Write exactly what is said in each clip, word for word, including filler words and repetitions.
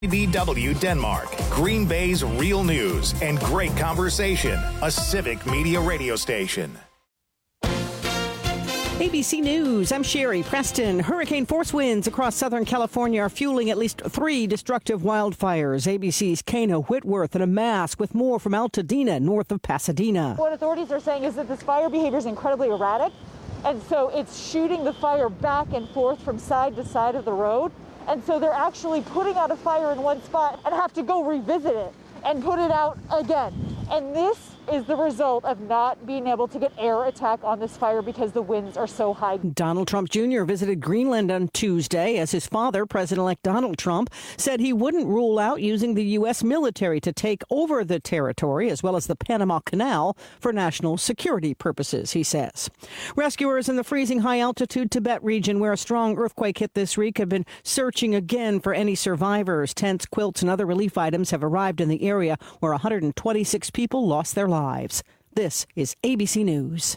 B W Denmark, Green Bay's real news and great conversation, a civic media radio station. A B C News, I'm Sherry Preston. Hurricane force winds across Southern California are fueling at least three destructive wildfires. A B C's Kana Whitworth in a mask with more from Altadena, north of Pasadena. What authorities are saying is that this fire behavior is incredibly erratic, and so it's shooting the fire back and forth from side to side of the road. And so they're actually putting out a fire in one spot and have to go revisit it and put it out again. And this is the result of not being able to get air attack on this fire because the winds are so high. Donald Trump Junior visited Greenland on Tuesday as his father, President-elect Donald Trump, said he wouldn't rule out using the U S military to take over the territory as well as the Panama Canal for national security purposes, he says. Rescuers in the freezing high-altitude Tibet region where a strong earthquake hit this week have been searching again for any survivors. Tents, quilts, and other relief items have arrived in the area where one hundred twenty-six people lost their lives. This is A B C News.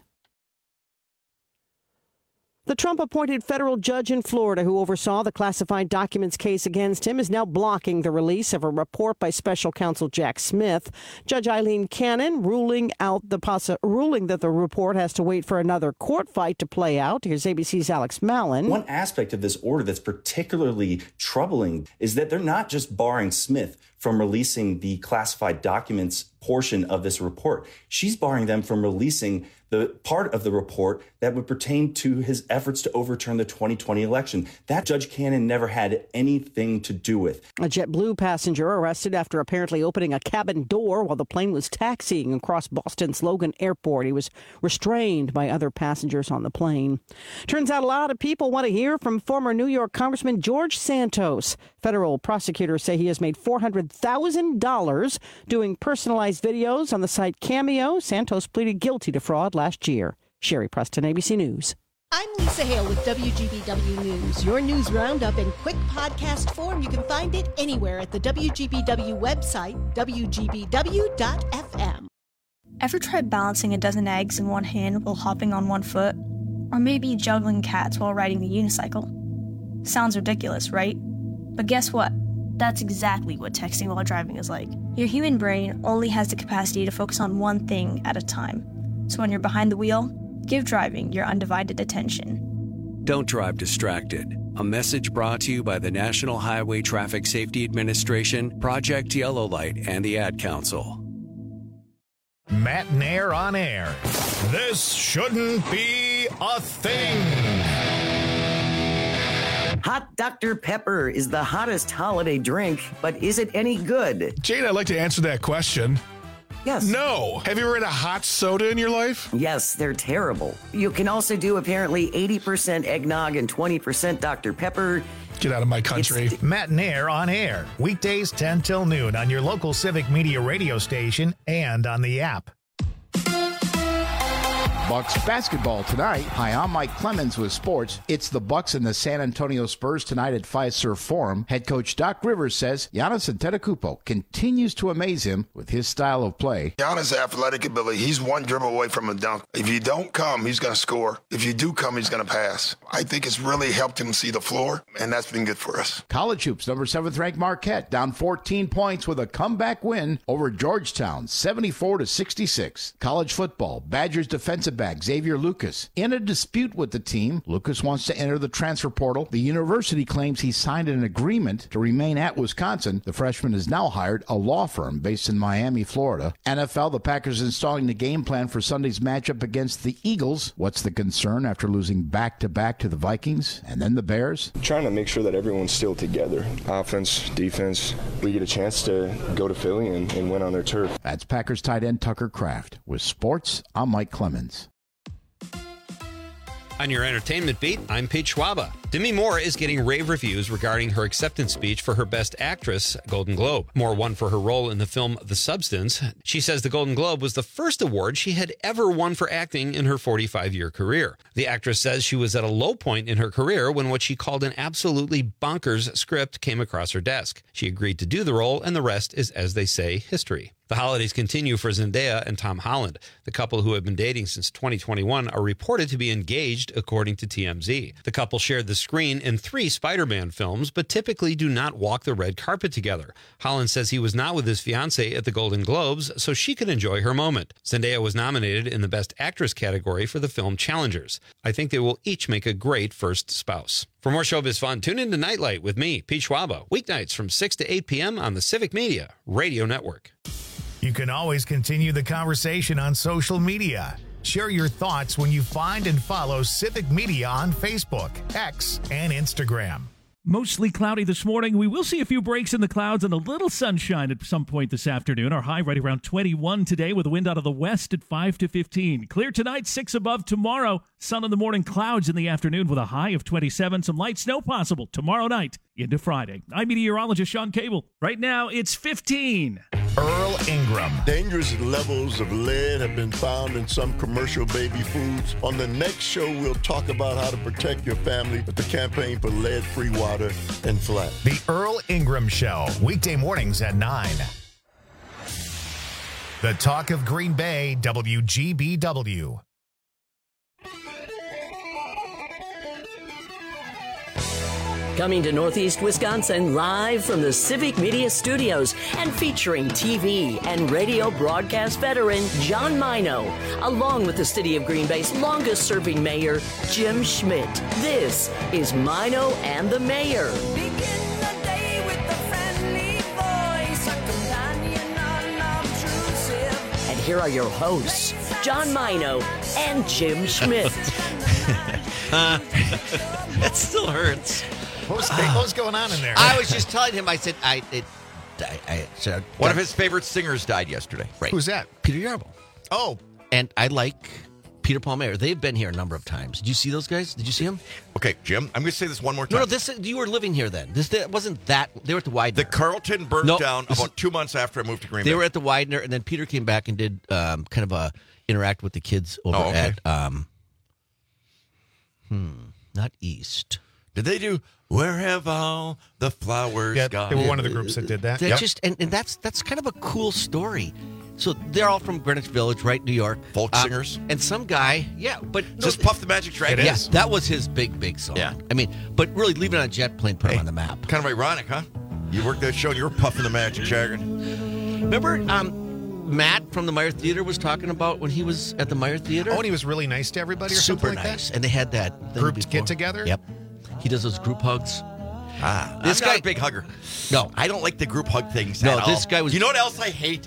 The Trump-appointed federal judge in Florida who oversaw the classified documents case against him is now blocking the release of a report by special counsel Jack Smith. Judge Eileen Cannon ruling out the possi- ruling that the report has to wait for another court fight to play out. Here's A B C's Alex Mallon. One aspect of this order that's particularly troubling is that they're not just barring Smith from releasing the classified documents portion of this report. She's barring them from releasing the part of the report that would pertain to his efforts to overturn the twenty twenty election. That Judge Cannon never had anything to do with. A JetBlue passenger arrested after apparently opening a cabin door while the plane was taxiing across Boston's Logan Airport. He was restrained by other passengers on the plane. Turns out a lot of people want to hear from former New York Congressman George Santos. Federal prosecutors say he has made four hundred thousand dollars doing personalized videos on the site Cameo. Santos pleaded guilty to fraud last year. Sherry Preston, A B C News. I'm Lisa Hale with W G B W News. Your news roundup in quick podcast form. You can find it anywhere at the W G B W website, W G B W dot F M. Ever tried balancing a dozen eggs in one hand while hopping on one foot? Or maybe juggling cats while riding the unicycle? Sounds ridiculous, right? But guess what? That's exactly what texting while driving is like. Your human brain only has the capacity to focus on one thing at a time. So when you're behind the wheel, give driving your undivided attention. Don't drive distracted. A message brought to you by the National Highway Traffic Safety Administration, Project Yellow Light, and the Ad Council. Matt Nair on air. This shouldn't be a thing. Hot Doctor Pepper is the hottest holiday drink, but is it any good? Jane, I'd like to answer that question. Yes. No. Have you ever had a hot soda in your life? Yes, they're terrible. You can also do apparently eighty percent eggnog and twenty percent Doctor Pepper. Get out of my country. It's Matt Nair on air. Weekdays ten till noon on your local civic media radio station and on the app. Bucks basketball tonight. Hi, I'm Mike Clemens with sports. It's the Bucks and the San Antonio Spurs tonight at Fiserv Forum. Head coach Doc Rivers says Giannis Antetokounmpo continues to amaze him with his style of play. Giannis' athletic ability, he's one dribble away from a dunk. If you don't come, he's going to score. If you do come, he's going to pass. I think it's really helped him see the floor, and that's been good for us. College hoops, number seventh ranked Marquette, down fourteen points with a comeback win over Georgetown, seventy-four to sixty-six. College football, Badgers defensive back Xavier Lucas in a dispute with the team. Lucas wants to enter the transfer portal. The university claims he signed an agreement to remain at Wisconsin. The freshman has now hired a law firm based in Miami, Florida. N F L, the Packers installing the game plan for Sunday's matchup against the Eagles. What's the concern after losing back-to-back to the Vikings and then the Bears? Trying to make sure that everyone's still together. Offense, defense. We get a chance to go to Philly and, and win on their turf. That's Packers tight end Tucker Kraft. With sports, I'm Mike Clemens. On your entertainment beat, I'm Pete Schwaba. Demi Moore is getting rave reviews regarding her acceptance speech for her Best Actress Golden Globe. Moore won for her role in the film The Substance. She says the Golden Globe was the first award she had ever won for acting in her forty-five-year career. The actress says she was at a low point in her career when what she called an absolutely bonkers script came across her desk. She agreed to do the role, and the rest is, as they say, history. The holidays continue for Zendaya and Tom Holland. The couple, who have been dating since twenty twenty-one, are reported to be engaged, according to T M Z. The couple shared the screen in three Spider-Man films, but typically do not walk the red carpet together. Holland says he was not with his fiancée at the Golden Globes, so she could enjoy her moment. Zendaya was nominated in the Best Actress category for the film Challengers. I think they will each make a great first spouse. For more showbiz fun, tune in to Nightlight with me, Pete Schwaba, weeknights from six to eight p.m. on the Civic Media Radio Network. You can always continue the conversation on social media. Share your thoughts when you find and follow Civic Media on Facebook, X, and Instagram. Mostly cloudy this morning. We will see a few breaks in the clouds and a little sunshine at some point this afternoon. Our high right around twenty-one today with a wind out of the west at five to fifteen. Clear tonight, six above tomorrow. Sun in the morning, clouds in the afternoon with a high of twenty-seven. Some light snow possible tomorrow night into Friday. I'm meteorologist Sean Cable. Right now, it's fifteen. Earl Ingram. Dangerous levels of lead have been found in some commercial baby foods. On the next show, we'll talk about how to protect your family with the campaign for lead-free water and flat. The Earl Ingram Show, weekday mornings at nine. The Talk of Green Bay, W G B W. Coming to Northeast Wisconsin live from the Civic Media Studios and featuring T V and radio broadcast veteran John Mino, along with the City of Green Bay's longest-serving mayor, Jim Schmidt. This is Mino and the Mayor. And here are your hosts, John Mino and Jim Schmidt. uh, that still hurts. What was, what was going on in there? I was just telling him, I said, I, it, I, I so, One that, of his favorite singers died yesterday. Right. Who's that? Peter Yarble. Oh. And I like Peter Paul Mayer. They've been here a number of times. Did you see those guys? Did you see them? Okay, Jim, I'm going to say this one more time. No, no, this you were living here then. This that wasn't that. They were at the Widener. The Carlton burned no, down about two months after I moved to Green they Bay. They were at the Widener, and then Peter came back and did um, kind of a interact with the kids over oh, okay. at, um, hmm, not East. Did they do Where Have All the Flowers yeah, Gone? They were one of the groups that did that. That yep. just and, and that's that's kind of a cool story. So they're all from Greenwich Village, right, New York. Folk uh, singers. And some guy, yeah, but no, just Puff the Magic Dragon. Yeah, that was his big, big song. Yeah. I mean, but really leaving it on a jet plane, put hey, him on the map. Kind of ironic, huh? You worked that show and you were puffing the Magic Dragon. Remember, um, Matt from the Meyer Theater was talking about when he was at the Meyer Theater? Oh, and he was really nice to everybody or Super something like nice. that? And they had that group get together? Yep. He does those group hugs. Ah, this I'm guy, not a big hugger. No. I don't like the group hug things No, at this all. guy was... You know what else I hate?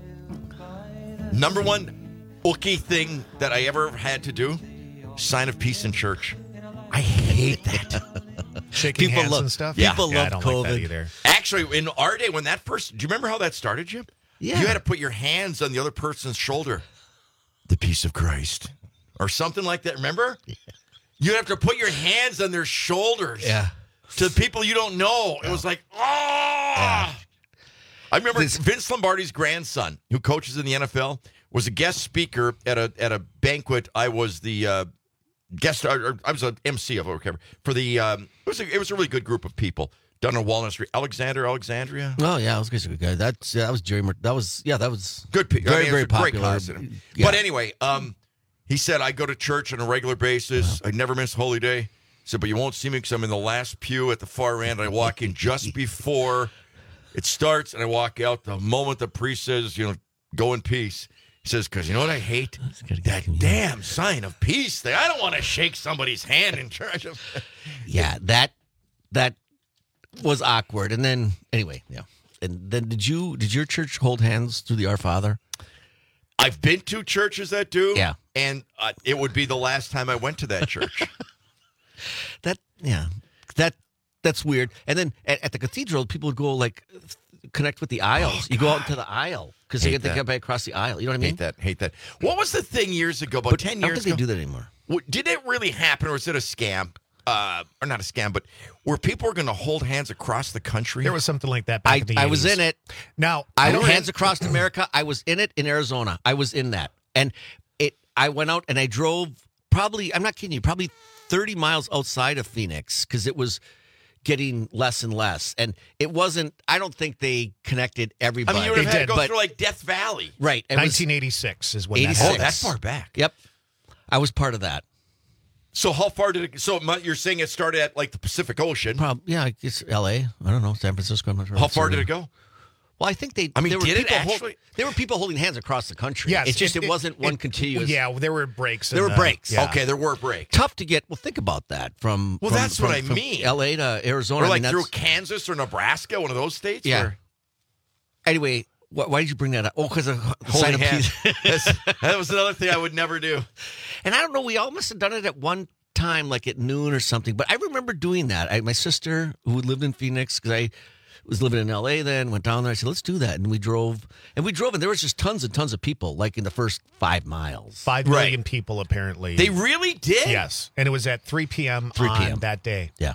Number one ookie thing that I ever had to do? Sign of peace in church. I hate that. Shaking people hands love, and stuff? People yeah, love I don't COVID. like that either. Actually, in our day, when that first... Do you remember how that started, Jim? Yeah. You had to put your hands on the other person's shoulder. The peace of Christ. Or something like that. Remember? Yeah. You have to put your hands on their shoulders. Yeah. To people you don't know. It was like, oh! Yeah. I remember this, Vince Lombardi's grandson, who coaches in the N F L, was a guest speaker at a at a banquet. I was the uh, guest. Or, I was an M C of whatever for the. Um, it was a, it was a really good group of people done on Walnut Street. Alexander Alexandria. Oh yeah, that was a good guy. That's yeah, that was Jerry. Mur- that was yeah, that was good. Very very I mean, very great popular. Yeah. But anyway, um, he said I go to church on a regular basis. I never miss Holy Day. He said, but you won't see me because I'm in the last pew at the far end. I walk in just before it starts, and I walk out the moment the priest says, you know, go in peace. He says, because you know what I hate? That damn sign of peace thing. I don't want to shake somebody's hand in church. Yeah, that that was awkward. And then, anyway, yeah. And then did you, did your church hold hands through the Our Father? I've been to churches that do. Yeah. And uh, it would be the last time I went to that church. that, yeah, that, that's weird. And then at, at the cathedral, people would go like connect with the aisles. Oh, you go out into the aisle because they get to get back across the aisle. You know what I mean? Hate that. Hate that. What was the thing years ago? About but ten I don't years think ago. they do that anymore. Did it really happen, or is it a scam? Uh, or not a scam, but where people were going to hold hands across the country? There was something like that back I, in the I eighties. was in it. Now, I know Hands Across America. I was in it in Arizona. I was in that, and it. I went out and I drove. Probably, I'm not kidding you. Probably thirty miles outside of Phoenix because it was getting less and less, and it wasn't. I don't think they connected everybody. I mean, you would have They had to did, go but- through like Death Valley, right? It was nineteen eighty-six is when that eighty-six. Oh, happened. that's far back. Yep, I was part of that. So how far did it? So you're saying it started at like the Pacific Ocean? Probably, yeah, it's L A. I don't know, San Francisco. I'm not sure. How far did it go? Well, I think they. I mean, there were did it people actually? Hold, there were people holding hands across the country. Yes, it's just it, it- wasn't it- one it- continuous. Yeah, there were breaks. There in were the- breaks. yeah. Okay, there were breaks. Tough to get. Well, think about that. From Well, from- that's what from- I from mean. L A to Arizona. Or I like mean, through that's- Kansas or Nebraska, one of those states. Yeah. Where Anyway, wh- why did you bring that up? Oh, because of the sign holding of hands. peace. That's- that was another thing I would never do. And I don't know. We all must have done it at one time, like at noon or something. But I remember doing that. I, my sister, who lived in Phoenix, because I was living in L A then, went down there. I said, let's do that. And we drove. And we drove, and there was just tons and tons of people, like in the first five miles. Five million people, apparently. They really did? Yes. And it was at three p.m. three p.m. on that day. Yeah.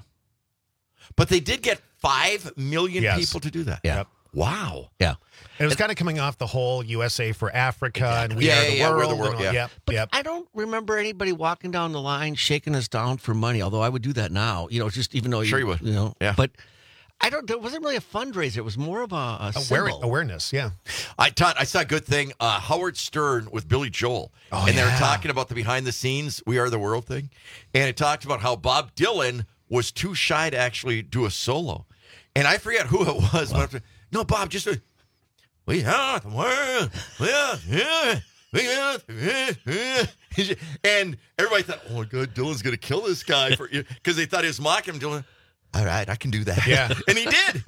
But they did get five million Yes. people to do that. Yeah. Yep. Wow. Yeah. And it was kind of coming off the whole U S A for Africa and we Yeah, are yeah, the yeah, we're world. the world, and all- yeah. Yep. But yep. I don't remember anybody walking down the line shaking us down for money, although I would do that now, you know, just even though Sure you, you would. you know. Yeah. But I don't, there wasn't really a fundraiser. It was more of a, a Aware- symbol. awareness, yeah. I taught. I saw a good thing. Uh, Howard Stern with Billy Joel, Oh, and they were yeah. talking about the behind the scenes "We Are the World" thing, and it talked about how Bob Dylan was too shy to actually do a solo, and I forget who it was. But after, no, Bob, just a, we are the world. We are, yeah, we are, yeah, yeah. And everybody thought, oh my God, Dylan's going to kill this guy for because they thought he was mocking him. Dylan, all right, I can do that. Yeah. And he did.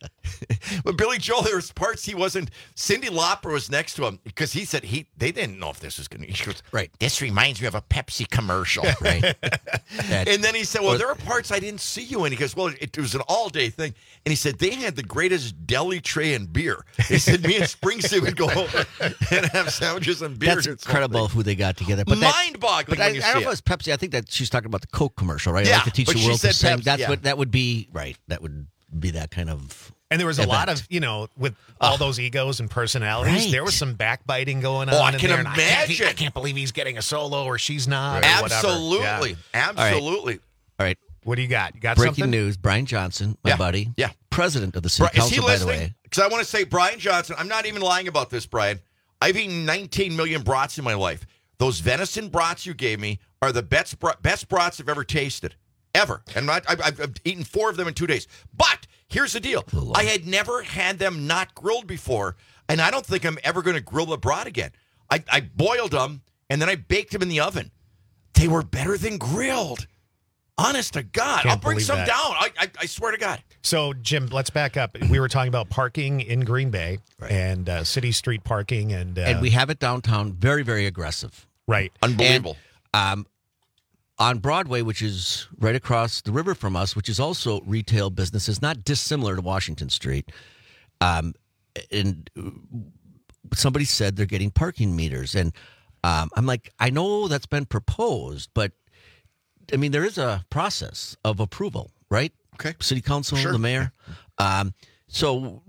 But Billy Joel, there was parts he wasn't. Cindy Lauper was next to him because he said he they didn't know if this was going to. He goes, Right. This reminds me of a Pepsi commercial. Right. And then he said, well, Or- there are parts I didn't see you in. He goes, well, it, it was an all-day thing. And he said, they had the greatest deli tray and beer. He said, me and Springsteen would go over and have sandwiches and beer. That's and incredible who they got together. But that- Mind-boggling But I, when you I don't know see if it was Pepsi. I think that she's talking about the Coke commercial, right? Yeah, like to teach but the she world to said sing. Pepsi, That's yeah. what that would be, right? That would be that kind of. And there was a event. lot of, you know, with all those egos and personalities, Right. there was some backbiting going on. Oh, I in can there, and I can't, imagine. I can't believe he's getting a solo or she's not. Or Absolutely. whatever. Yeah. Absolutely. All right. What do you got? You got Breaking something? news: Brian Johnson, my Yeah. buddy, Yeah. president of the city Bri- Is he council, by the way. listening? Because I want to say, Brian Johnson, I'm not even lying about this, Brian. I've eaten nineteen million brats in my life. Those venison brats you gave me are the best, br- best brats I've ever tasted. Ever. And I, I've, I've I've eaten four of them in two days. But here's the deal. I had never had them not grilled before, and I don't think I'm ever going to grill the brat again. I, I boiled them, and then I baked them in the oven. They were better than grilled. Honest to God. Can't I'll bring believe some that. down. I, I, I swear to God. So, Jim, let's back up. We were talking about parking in Green Bay and uh, city street parking. And, uh, And we have it downtown, very, very aggressive. Right. Unbelievable. And, um, on Broadway, which is right across the river from us, which is also retail businesses, not dissimilar to Washington Street. Um, and somebody said they're getting parking meters. And um, I'm like, I know that's been proposed, but I mean, there is a process of approval, right? Okay. City council, Sure. the mayor. Um, so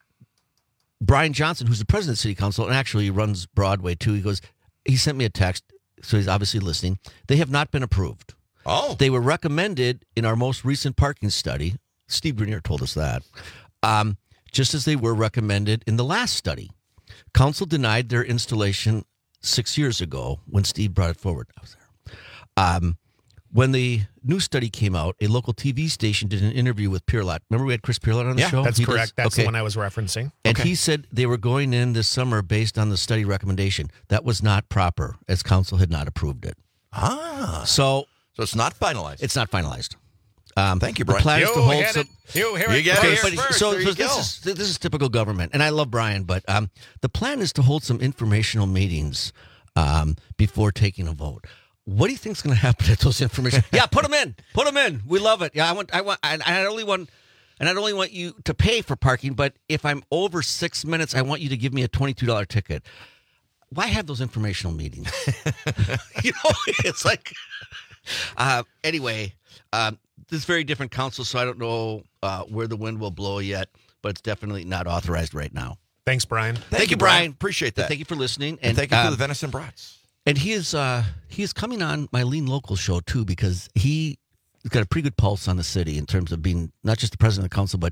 Brian Johnson, who's the president of City Council and actually runs Broadway too, he goes, he sent me a text, so he's obviously listening. They have not been approved. Oh. They were recommended in our most recent parking study. Steve Grenier told us that. Um, just as they were recommended in the last study. Council denied their installation six years ago when Steve brought it forward. I was there. Um, when the new study came out, a local T V station did an interview with Pierlot. Remember we had Chris Pierlot on the Yeah, show? that's He does- correct. That's okay. the one I was referencing. And Okay. he said they were going in this summer based on the study recommendation. That was not proper, as council had not approved it. Ah. So, So it's not finalized. it's not finalized. Um, Thank you, the Brian. plan is You to hold hit some. it. You hear You it get it first. here But- first. so, There so you this go. is this is typical government, and I love Brian, but um, the plan is to hold some informational meetings um, before taking a vote. What do you think is going to happen at those information? Yeah, put them in. Put them in. We love it. Yeah, I want. I want. And I only want. And I don't only want you to pay for parking, but if I'm over six minutes, I want you to give me a twenty-two dollars ticket. Why have those informational meetings? You know, it's like. Uh, anyway, um, this is very different council, so I don't know uh, where the wind will blow yet, but it's definitely not authorized right now. Thanks, Brian. Thank, you, Brian. Appreciate that. Thank you for listening, And and, thank you for um, the venison brats. And he is uh, he is coming on my Lean Local show too, because he's got a pretty good pulse on the city in terms of being not just the president of the council, but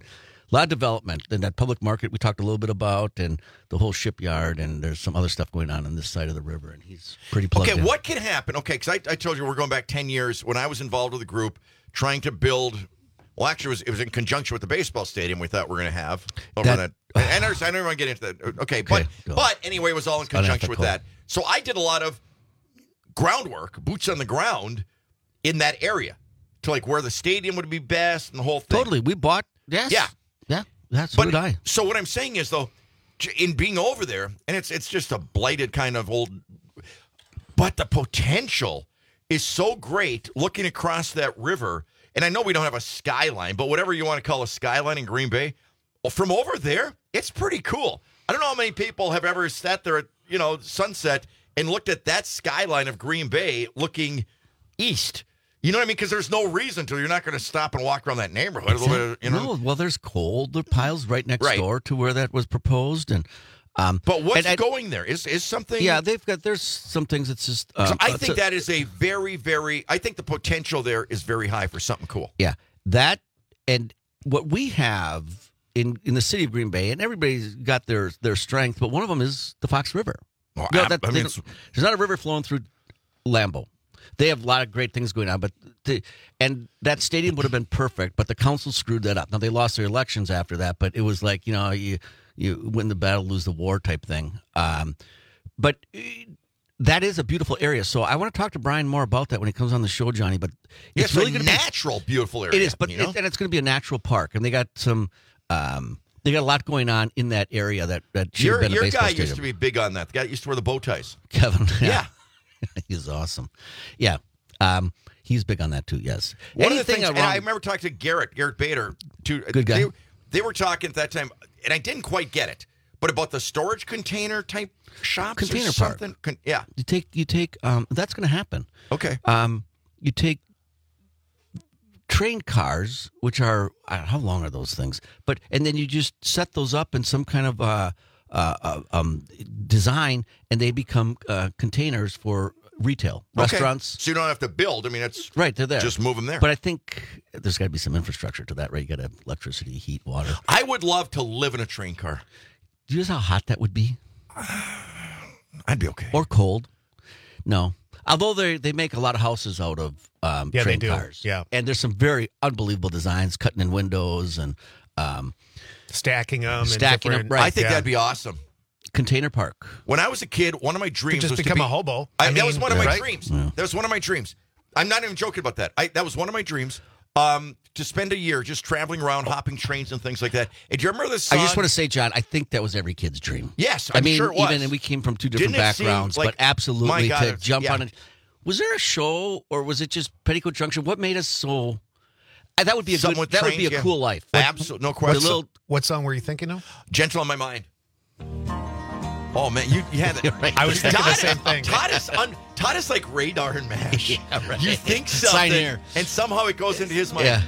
A lot of development in that public market we talked a little bit about, and the whole shipyard, and there's some other stuff going on on this side of the river, and he's pretty plugged Okay, in. what can happen? Okay, because I, I told you we're going back ten years when I was involved with a group trying to build. Well, actually, it was, it was in conjunction with the baseball stadium we thought we were going to have over That- that. And I don't want to get into that. Okay, but go. but anyway, it was all in It's conjunction with unethical. that. So I did a lot of groundwork, boots on the ground, in that area to like where the stadium would be best and the whole thing. Totally. We bought, yes. Yeah. Yeah, that's But what I. so what I'm saying is though, j- in being over there, and it's it's just a blighted kind of old, but the potential is so great looking across that river. And I know we don't have a skyline, but whatever you want to call a skyline in Green Bay, well, from over there, it's pretty cool. I don't know how many people have ever sat there at, you know, sunset and looked at that skyline of Green Bay looking east. You know what I mean? Because there's no reason to. You're not going to stop and walk around that neighborhood. A little bit, you know? No, well, there's coal. The piles right next Right. door to where that was proposed, and um. But what's and I- going there? Is is something? Yeah, they've got. There's some things that's just. Um, So I it's think a- that is a very, very. I think the potential there is very high for something cool. Yeah, that and what we have in in the city of Green Bay, and everybody's got their their strength, but one of them is the Fox River. Well, No, I- that- I mean, they it's- don't- there's not a river flowing through Lambeau. They have a lot of great things going on, but the, and that stadium would have been perfect, but the council screwed that up. Now they lost their elections after that, but it was like, you know, you you win the battle, lose the war type thing. Um, but uh, that is a beautiful area. So I want to talk to Brian more about that when he comes on the show, Johnny. But Yeah, it's it's really a going natural, beautiful area. It is, but you know? it, and it's going to be a natural park, and they got some. Um, they got a lot going on in that area that that should your have been a your baseball guy stadium. used to be big on that. The guy used to wear the bow ties. Kevin. Yeah. He's awesome. Yeah. Um, he's big on that too, yes. One of the Anything things, and around- I remember talking to Garrett, Garrett Bader. To, Good guy. They, they were talking at that time, and I didn't quite get it, but about the storage container type shops Container or park. something. Con- yeah. You take, you take, um, that's going to happen. Okay. Um, you take train cars, which are, I don't know, how long are those things? But, and then you just set those up in some kind of, uh, uh, uh um, design, and they become, uh, containers for retail, Okay. restaurants. So you don't have to build. I mean, it's Right, they're there. Just move them there. But I think there's got to be some infrastructure to that, right? You got to have electricity, heat, water. I would love to live in a train car. Do you know how hot that would be? I'd be okay. Or cold? No. Although they they make a lot of houses out of um, Yeah, they train do. cars. Yeah. And there's some very unbelievable designs, cutting in windows and um, Stacking them. and Stacking 'em, different- right. I think yeah. that'd be awesome. container park. When I was a kid, one of my dreams just was become to be, a hobo. I, I that was mean, one of my right? dreams. Yeah. That was one of my dreams. I'm not even joking about that. I, that was one of my dreams. Um, to spend a year just traveling around, hopping trains and things like that. And do you remember this I song? just want to say, John, I think that was every kid's dream. Yes, I I'm mean, sure it was. even and we came from two different Didn't it seem backgrounds, like- but absolutely my God, to it's- jump yeah. on it. Was there a show, or was it just Petticoat Junction? What made us so? I, that would be a Something good, with that would be a trains, yeah. cool life. Absolutely, no The question. little What song were you thinking of? Gentle on my mind. Oh man, you, you had it. I was thinking Todd, the same thing. Todd is, un, Todd is like radar and mash. Yeah, right. You think Sign something, here. and somehow it goes into his mind. Yeah.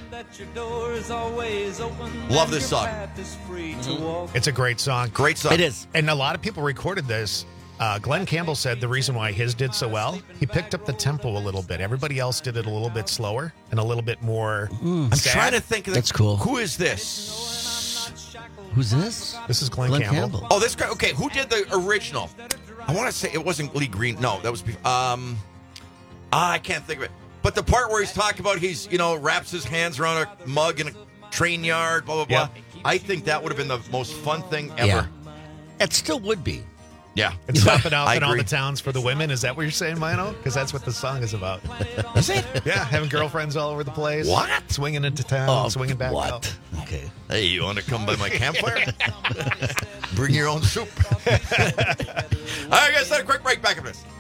Love this song. It's a great song. Great song. It is. And a lot of people recorded this. Uh, Glenn Campbell said the reason why his did so well, he picked up the tempo a little bit. Everybody else did it a little bit slower and a little bit more I'm sad. trying to think of the, That's cool. Who is this? Who's this? This is Glenn, Glenn Campbell. Campbell. Oh, this guy. Okay, who did the original? I want to say it wasn't Lee Green. No, that was. bef- Um, ah, I can't think of it. But the part where he's talking about he's you know wraps his hands around a mug in a train yard, blah blah blah. Yep. I think that would have been the most fun thing ever. Yeah. It still would be. Yeah. And stopping out I in all agree. the towns for the women. Is that what you're saying, Mino? Because that's what the song is about. Is it? Yeah, having girlfriends all over the place. What? Swinging into town, Oh, swinging back what? out. Okay. Hey, you want to come by my campfire? Bring your own soup. All right, guys, let a quick break. Back in this.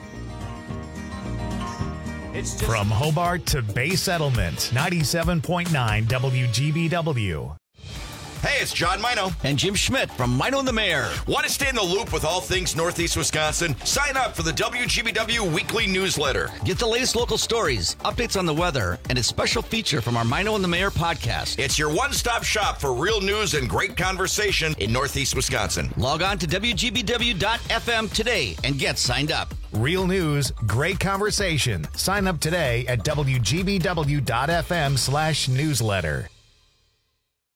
From Hobart to Bay Settlement, ninety-seven point nine W G B W. Hey, it's John Mino. And Jim Schmidt from Mino and the Mayor. Want to stay in the loop with all things Northeast Wisconsin? Sign up for the W G B W weekly newsletter. Get the latest local stories, updates on the weather, and a special feature from our Mino and the Mayor podcast. It's your one-stop shop for real news and great conversation in Northeast Wisconsin. Log on to W G B W dot F M today and get signed up. Real news, great conversation. Sign up today at W G B W dot F M slash newsletter.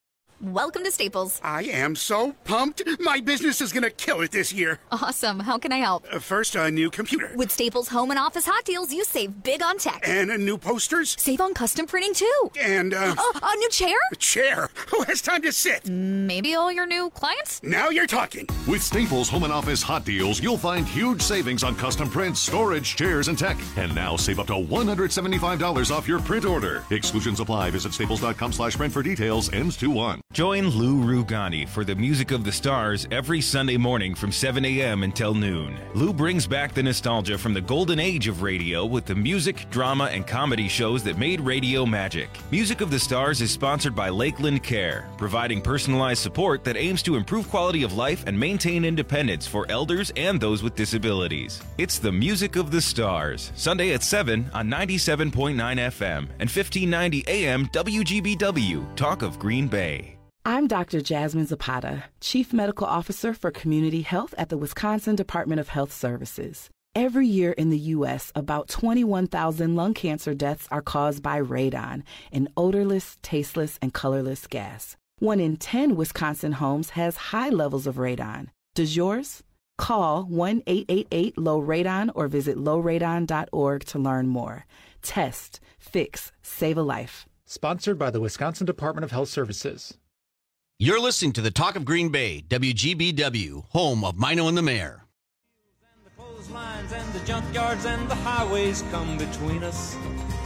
Welcome to Staples. I am so pumped. My business is going to kill it this year. Awesome. How can I help? Uh, first, a new computer. With Staples Home and Office Hot Deals, you save big on tech. And uh, new posters. Save on custom printing, too. And, uh... Oh, a new chair? A chair? Who has time to sit? Maybe all your new clients? Now you're talking. With Staples Home and Office Hot Deals, you'll find huge savings on custom prints, storage, chairs, and tech. And now save up to one hundred seventy-five dollars off your print order. Exclusions apply. Visit staples.com slash print for details. Ends two one. Join Lou Rugani for the Music of the Stars every Sunday morning from seven a.m. until noon. Lou brings back the nostalgia from the golden age of radio with the music, drama, and comedy shows that made radio magic. Music of the Stars is sponsored by Lakeland Care, providing personalized support that aims to improve quality of life and maintain independence for elders and those with disabilities. It's the Music of the Stars, Sunday at seven on ninety-seven point nine F M and fifteen ninety A M W G B W, Talk of Green Bay. I'm Doctor Jasmine Zapata, Chief Medical Officer for Community Health at the Wisconsin Department of Health Services. Every year in the U S, about twenty-one thousand lung cancer deaths are caused by radon, an odorless, tasteless, and colorless gas. One in ten Wisconsin homes has high levels of radon. Does yours? Call one eight eight eight low radon or visit low radon dot org to learn more. Test, fix, save a life. Sponsored by the Wisconsin Department of Health Services. You're listening to the Talk of Green Bay, W G B W, home of Mino and the Mayor. And the clotheslines and the junkyards and the highways come between us.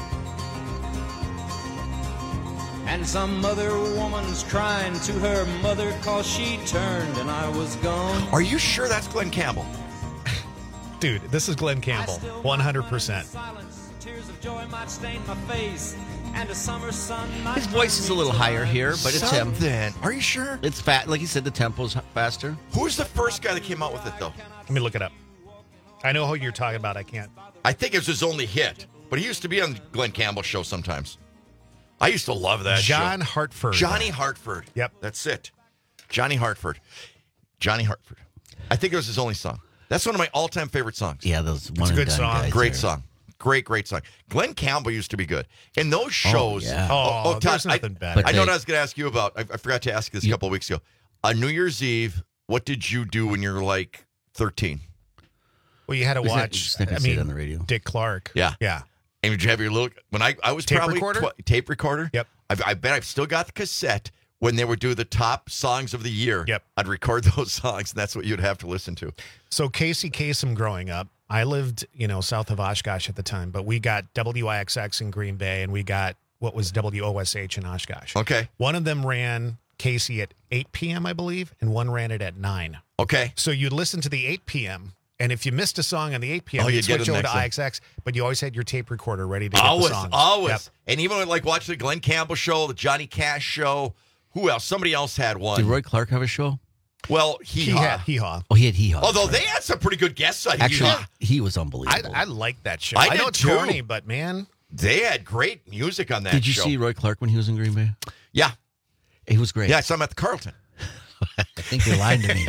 And some other woman's crying to her mother 'cause she turned and I was gone. Are you sure that's Glenn Campbell? Dude, this is Glenn Campbell, one hundred percent. Tears of joy might stain my face. And a summer sun might His voice is a little higher here, but it's him. Something. Are you sure? It's fat. Like you said, the tempo's faster. Who's the first guy that came out with it, though? Let me look it up. I know who you're talking about. I can't. I think it was his only hit, but he used to be on Glenn Campbell's show sometimes. I used to love that John show. Hartford. Johnny Hartford. Yep. That's it. Johnny Hartford. Johnny Hartford. I think it was his only song. That's one of my all-time favorite songs. Yeah, those one It's a good and done song. guys Great there. song. Great, great song. Glenn Campbell used to be good. And those shows. yeah. Oh, oh, Todd, there's I, nothing better. I But know they- what I was going to ask you about. I, I forgot to ask you this a You- couple of weeks ago. On New Year's Eve, what did you do when you were like thirteen? Well, you had to Isn't that- watch. just not gonna I say it mean, on the radio. Dick Clark. Yeah. Yeah. And did you have your little, when I, I was Tape probably recorder? tw- tape recorder. Yep. I've, I bet I've still got the cassette when they would do the top songs of the year. Yep. I'd record those songs, and that's what you'd have to listen to. So Casey Kasem growing up, I lived, you know, south of Oshkosh at the time, but we got W I X X in Green Bay and we got what was W O S H in Oshkosh. Okay. One of them ran Casey at eight p.m., I believe, and one ran it at nine. Okay. So you'd listen to the eight p.m., and if you missed a song on the eight p.m., Oh, you'd you'd get switch it over to next one. I X X, but you always had your tape recorder ready to get Always, the songs. always. Yep. And even with, like watching the Glenn Campbell show, the Johnny Cash show, who else? Somebody else had one. Did Roy Clark have a show? Well, he, He had Hee Haw. Oh, he had Hee Haw. Although they had some pretty good guests on Actually, Hee-Haw. he was I, unbelievable. I like that show. I I, know did it's too. corny, but man, They had great music on that Did you show. see Roy Clark when he was in Green Bay? Yeah. He was great. Yeah, I saw him at the Carlton. I think you're lying to me.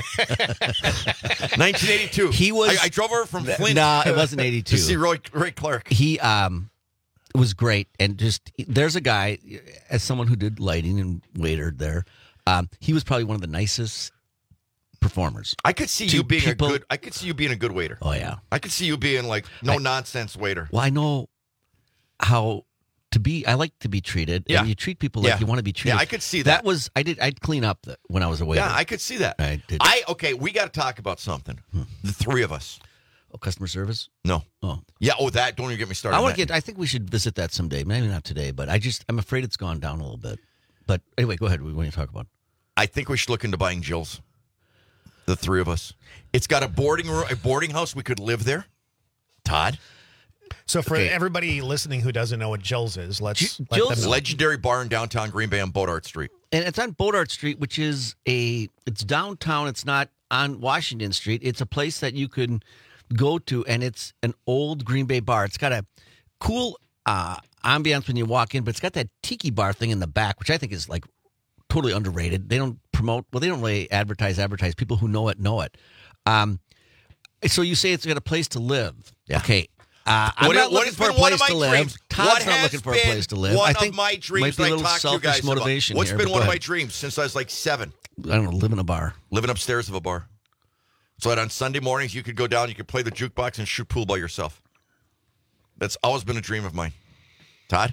nineteen eighty-two. He was. I, I drove over from Flint. Nah, it wasn't eighty-two. To see Roy, Roy Clark. He um was great, and just there's a guy, as someone who did lighting and waitered there, um, he was probably one of the nicest performers. I could see To you being people- a good. I could see you being a good waiter. Oh yeah. I could see you being like no nonsense waiter. Well, I know how to be. I like to be treated. Yeah. And you treat people like Yeah. you want to be treated. Yeah, I could see That that. was I did. I'd clean up the, when I was a waiter. Yeah, I could see that. I did. I okay. We got to talk about something. The three of us. Oh, customer service. No. Oh. Yeah. Oh, that. Don't even get me started. I on want to that. get. I think we should visit that someday. Maybe not today, but I just I'm afraid it's gone down a little bit. But anyway, go ahead. What do you talk about? I think we should look into buying Jill's. The three of us. It's got a boarding room, a boarding house. We could live there. Todd. So for Okay. everybody listening who doesn't know what Jill's is, let's J- let Jill's- them know. Legendary bar in downtown Green Bay on Bodart Street. And it's on Bodart Street, which is a it's downtown. It's not on Washington Street. It's a place that you can go to, and it's an old Green Bay bar. It's got a cool uh, ambiance when you walk in, but it's got that tiki bar thing in the back, which I think is like totally underrated. They don't promote, well, they don't really advertise, advertise. People who know it know it. Um, so you say it's got a place to live. Yeah. Okay. Uh, I'm What- not what looking has for a been one of place to my live. dreams? Todd's What not has looking for a been place to live. One I think of my dreams might be a that I little talked to you selfish guys about. motivation What's here, been but one go of my ahead. dreams since I was like seven? I don't know, live in a bar. Living upstairs of a bar. So that on Sunday mornings, you could go down, you could play the jukebox and shoot pool by yourself. That's always been a dream of mine. Todd?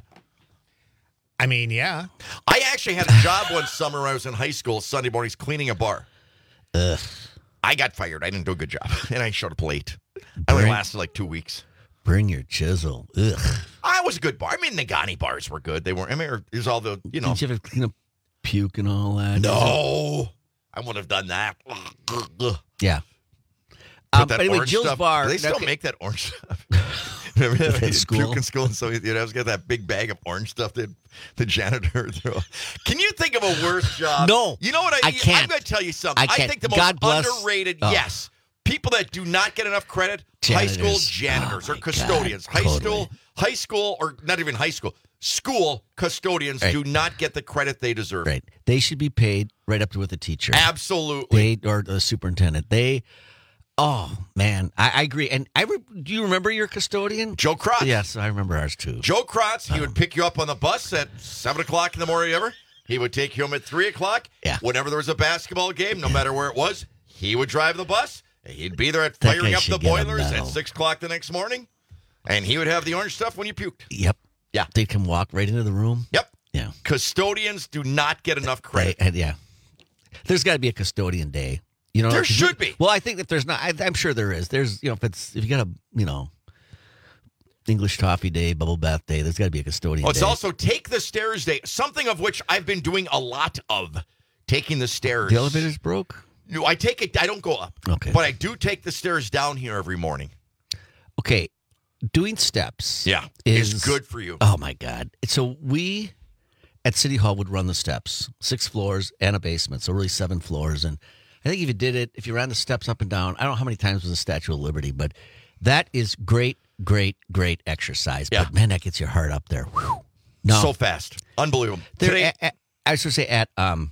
I mean, yeah. I actually had a job one summer when I was in high school, Sunday mornings, cleaning a bar. Ugh. I got fired. I didn't do a good job. And I showed up late. I only Bring- lasted like two weeks. Bring your chisel. Ugh. I was a good bar. I mean, Nagani bars were good. They were, I mean, it was all the, you know. Did you ever clean up puke and all that? No. I would have done that. Yeah. Put Um, that but anyway, orange Jill's stuff. Bar. Do they still okay. make that orange stuff? Remember that? In school? Puke in school, and so you know, I was got that big bag of orange stuff that the janitor threw. Can you think of a worse job? No, You know what I? I can't. I'm going to tell you something. I can't. think the most God bless- underrated. Oh. Yes, people that do not get enough credit. Janitors. High school janitors Oh, or my custodians. God, high totally. school, high school, or not even high school. School custodians Right. do not get the credit they deserve. Right. They should be paid right up to with the teacher. Absolutely. They or the superintendent. They. Oh man, I, I agree. And I re, do you remember your custodian, Joe Crotch? Yes, I remember ours too. Joe Krotz, he Uh-huh. would pick you up on the bus at seven o'clock in the morning. Ever, he would take you home at three o'clock. Yeah. Whenever there was a basketball game, no matter where it was, he would drive the bus. He'd be there at That firing guy up the should get a boilers at medal. six o'clock the next morning, and he would have the orange stuff when you puked. Yep. Yeah. They can walk right into the room. Yep. Yeah. Custodians do not get enough They, credit. and yeah. There's got to be a custodian day. You know, There like, should be. Well, I think that there's not. I, I'm sure there is. There's, you know, if it's if you got a, you know, English toffee day, bubble bath day, there's got to be a custodian. Oh, it's day. also take the stairs day, something of which I've been doing a lot of. Taking the stairs. The elevator's broke. No, I take it. I don't go up. Okay. But I do take the stairs down here every morning. Okay, doing steps. Yeah, is is good for you. Oh my God! So we at City Hall would run the steps, six floors and a basement, so really seven floors. And I think if you did it, if you ran the steps up and down, I don't know how many times was the Statue of Liberty, but that is great, great, great exercise. Yeah. But man, that gets your heart up there. Whew. No, So fast. Unbelievable. There- Today, at- at- I was going to say at um,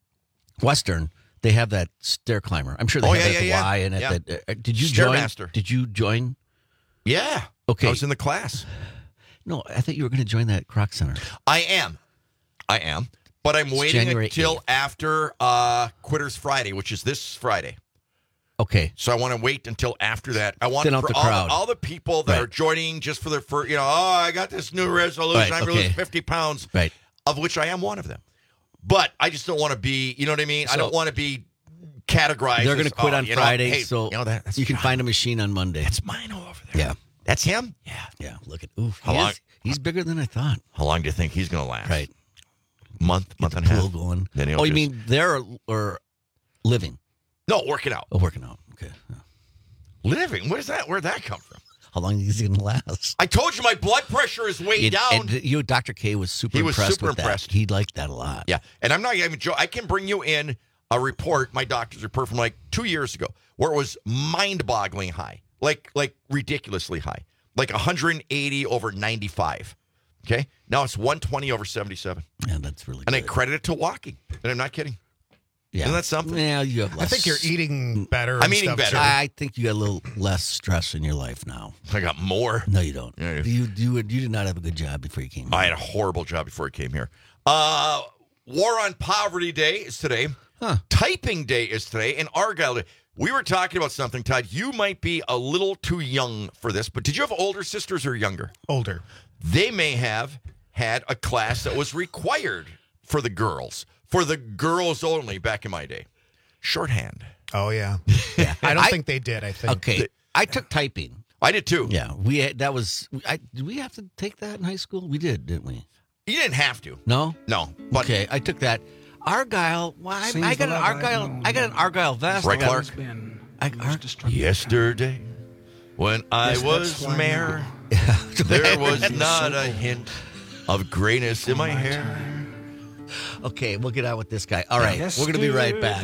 Western, they have that stair climber. I'm sure they Oh, have yeah, that at the yeah, yeah. Y and at Yeah. the. Uh, did you join? Stairmaster. Did you join? yeah. Okay. I was in the class. No, I thought you were going to join that Croc Center. I am. I am. But I'm waiting January until eighth. after uh, Quitters Friday, which is this Friday. Okay. So I want to wait until after that. I want Thin out for the all, crowd. The, all the people that Right. are joining just for their first, you know, oh, I got this new resolution. Right, I'm going to okay. lose fifty pounds, Right. of which I am one of them. But I just don't want to be, you know what I mean? I So- don't want to be categorized. They're going to as, quit oh, on you know, Friday, hey, so you know that, that's you can John. find a machine on Monday. That's mine over there. Yeah. That's him? Yeah. Yeah. Look at oof. How he long- is- he's bigger than I thought. How long do you think he's going to last? Right. Month, month The and a half. pool going. Then he'll Oh, you just- mean there or, or living? No, working out. Oh, working out. Okay. Yeah. Living? Where's that? Where'd that come from? How long is he going to last? I told you my blood pressure is way It- down. and you, Doctor K was super He was impressed super with impressed. that. He liked that a lot. Yeah, and I'm not even joking. I can bring you in a report, my doctor's report from like two years ago, where it was mind-boggling high, like like ridiculously high, like one hundred eighty over ninety-five. Okay, now it's one twenty over seventy-seven, Yeah, that's really and good. I credit it to walking. And I'm not kidding. Yeah. Isn't that something? Yeah, you have less. I think you're eating better. I'm and eating stuff, better. too. I think you got a little less stress in your life now. I got more. No, you don't. Yeah, You you would you did not have a good job before you came. I here. had a horrible job before I came here. Uh, War on Poverty Day is today. Huh. Typing Day is today. And Argyle Day. We were talking about something, Todd. You might be a little too young for this, but did you have older sisters or younger? Older. They may have had a class that was required for the girls, for the girls only back in my day. Shorthand. Oh, yeah. Yeah. I don't I- think they did, I think. Okay, I took typing. I did too. Yeah, we had, that was. I, did we have to take that in high school? We did, didn't we? You didn't have to. No. No. But Okay, I took that. Argyle. Well, I, Seems I got the an love Argyle. I've known I got an Argyle vest. Right, I got- Clark? Been I, most Ar- destructive. yesterday, when I Yes, was that's why mayor, now. there was not a hint of grayness in my hair. Okay, we'll get on with this guy. All right, we're going to be right back.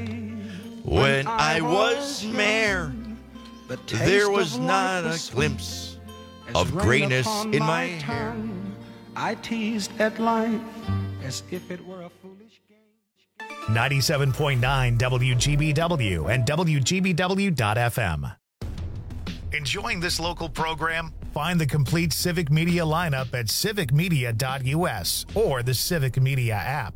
When I was mayor, The taste there of was life not was a glimpse as of rain grayness upon in my hair. tongue. I teased at life as if it were a foolish game. ninety-seven point nine W G B W and W G B W dot F M. Enjoying this local program? Find the complete Civic Media lineup at civic media dot u s or the Civic Media app.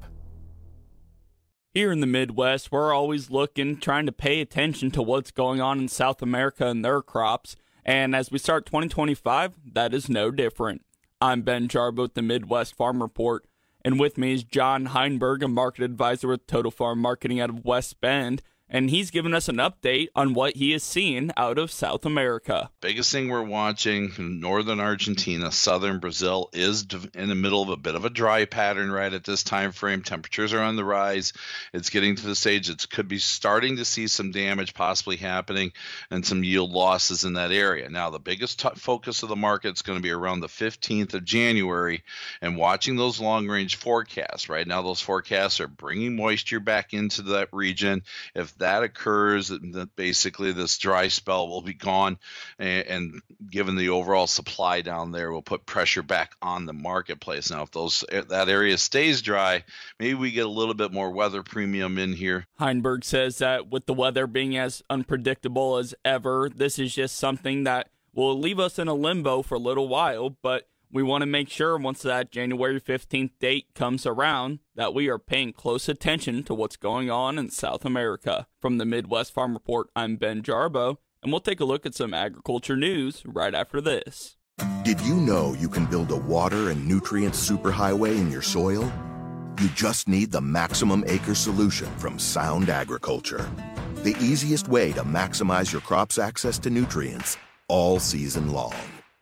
Here in the Midwest, we're always looking, trying to pay attention to what's going on in South America and their crops. And as we start twenty twenty-five, that is no different. I'm Ben Jarbo with the Midwest Farm Report, and with me is John Heinberg, a market advisor with Total Farm Marketing out of West Bend. And he's given us an update on what he is seeing out of South America. Biggest thing we're watching in northern Argentina, southern Brazil is in the middle of a bit of a dry pattern right at this time frame. Temperatures are on the rise. It's getting to the stage it could be starting to see some damage possibly happening and some yield losses in that area. Now, the biggest t- focus of the market is going to be around the fifteenth of January and watching those long-range forecasts. Right now, those forecasts are bringing moisture back into that region. If that occurs, that basically this dry spell will be gone, and, and given the overall supply down there, will put pressure back on the marketplace. Now, if those that area stays dry, maybe we get a little bit more weather premium in here. Heinberg says that with the weather being as unpredictable as ever, this is just something that will leave us in a limbo for a little while, but we want to make sure once that January fifteenth date comes around that we are paying close attention to what's going on in South America. From the Midwest Farm Report, I'm Ben Jarbo, and we'll take a look at some agriculture news right after this. Did you know you can build a water and nutrient superhighway in your soil? You just need the Maximum Acre solution from Sound Agriculture. The easiest way to maximize your crop's access to nutrients all season long.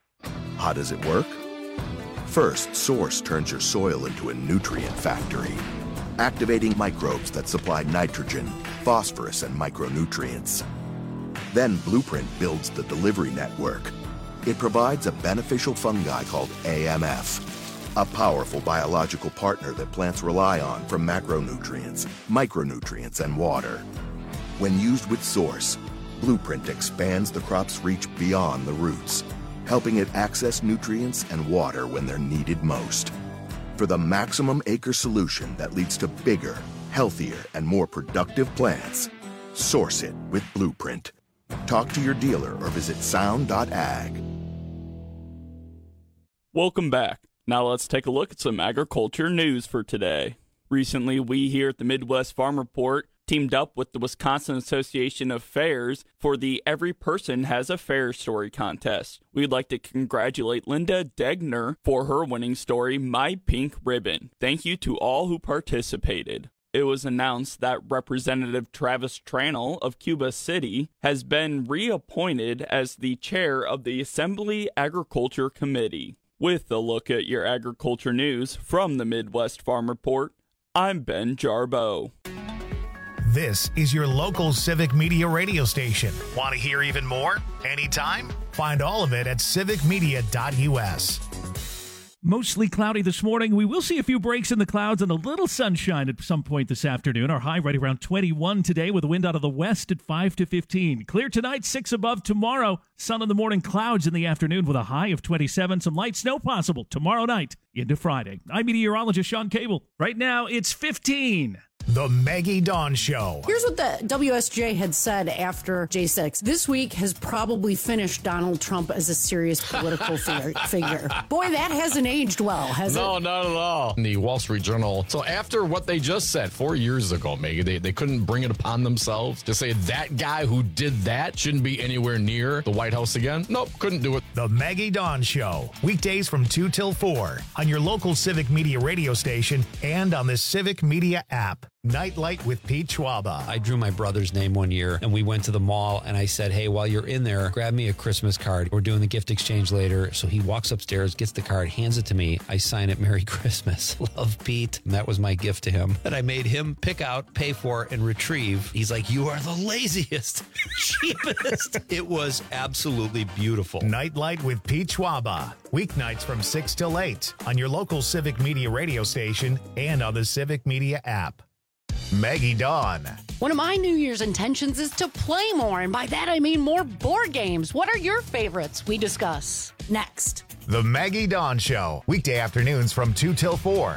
How does it work? First, Source turns your soil into a nutrient factory, activating microbes that supply nitrogen, phosphorus, and micronutrients. Then Blueprint builds the delivery network. It provides a beneficial fungi called A M F, a powerful biological partner that plants rely on for macronutrients, micronutrients, and water. When used with Source, Blueprint expands the crop's reach beyond the roots, helping it access nutrients and water when they're needed most. For the Maximum Acre solution that leads to bigger, healthier, and more productive plants, source it with Blueprint. Talk to your dealer or visit sound dot ag. Welcome back. Now let's take a look at some agriculture news for today. Recently, we here at the Midwest Farm Report teamed up with the Wisconsin Association of Fairs for the Every Person Has a Fair Story contest. We'd like to congratulate Linda Degner for her winning story, My Pink Ribbon. Thank you to all who participated. It was announced that Representative Travis Tranel of Cuba City has been reappointed as the chair of the Assembly Agriculture Committee. With a look at your agriculture news from the Midwest Farm Report, I'm Ben Jarbo. This is your local Civic Media radio station. Want to hear even more? Anytime? Find all of it at civic media dot u s. Mostly cloudy this morning. We will see a few breaks in the clouds and a little sunshine at some point this afternoon. Our high right around twenty-one today with a wind out of the west at five to fifteen. Clear tonight, six above tomorrow. Sun in the morning, clouds in the afternoon with a high of twenty-seven. Some light snow possible tomorrow night into Friday. I'm meteorologist Sean Cable. Right now, it's fifteen. The Maggie Dawn Show. Here's what the W S J had said after J six. This week has probably finished Donald Trump as a serious political figure. figure. Boy, that hasn't aged well, has no, it? No, not at all. In the Wall Street Journal. So after what they just said four years ago, Maggie, they, they couldn't bring it upon themselves to say that guy who did that shouldn't be anywhere near the White House again. Nope, couldn't do it. The Maggie Dawn Show. Weekdays from two till four on your local Civic Media radio station and on the Civic Media app. Nightlight with Pete Schwaba. I drew my brother's name one year, and we went to the mall, and I said, hey, while you're in there, grab me a Christmas card. We're doing the gift exchange later. So he walks upstairs, gets the card, hands it to me. I sign it, Merry Christmas. Love, Pete. And that was my gift to him that I made him pick out, pay for, and retrieve. He's like, you are the laziest, cheapest. It was absolutely beautiful. Nightlight with Pete Schwaba. Weeknights from six till eight on your local Civic Media radio station and on the Civic Media app. Maggie Dawn. One of my New Year's intentions is to play more, and by that I mean more board games. What are your favorites? We discuss next. The Maggie Dawn Show. Weekday afternoons from two till four.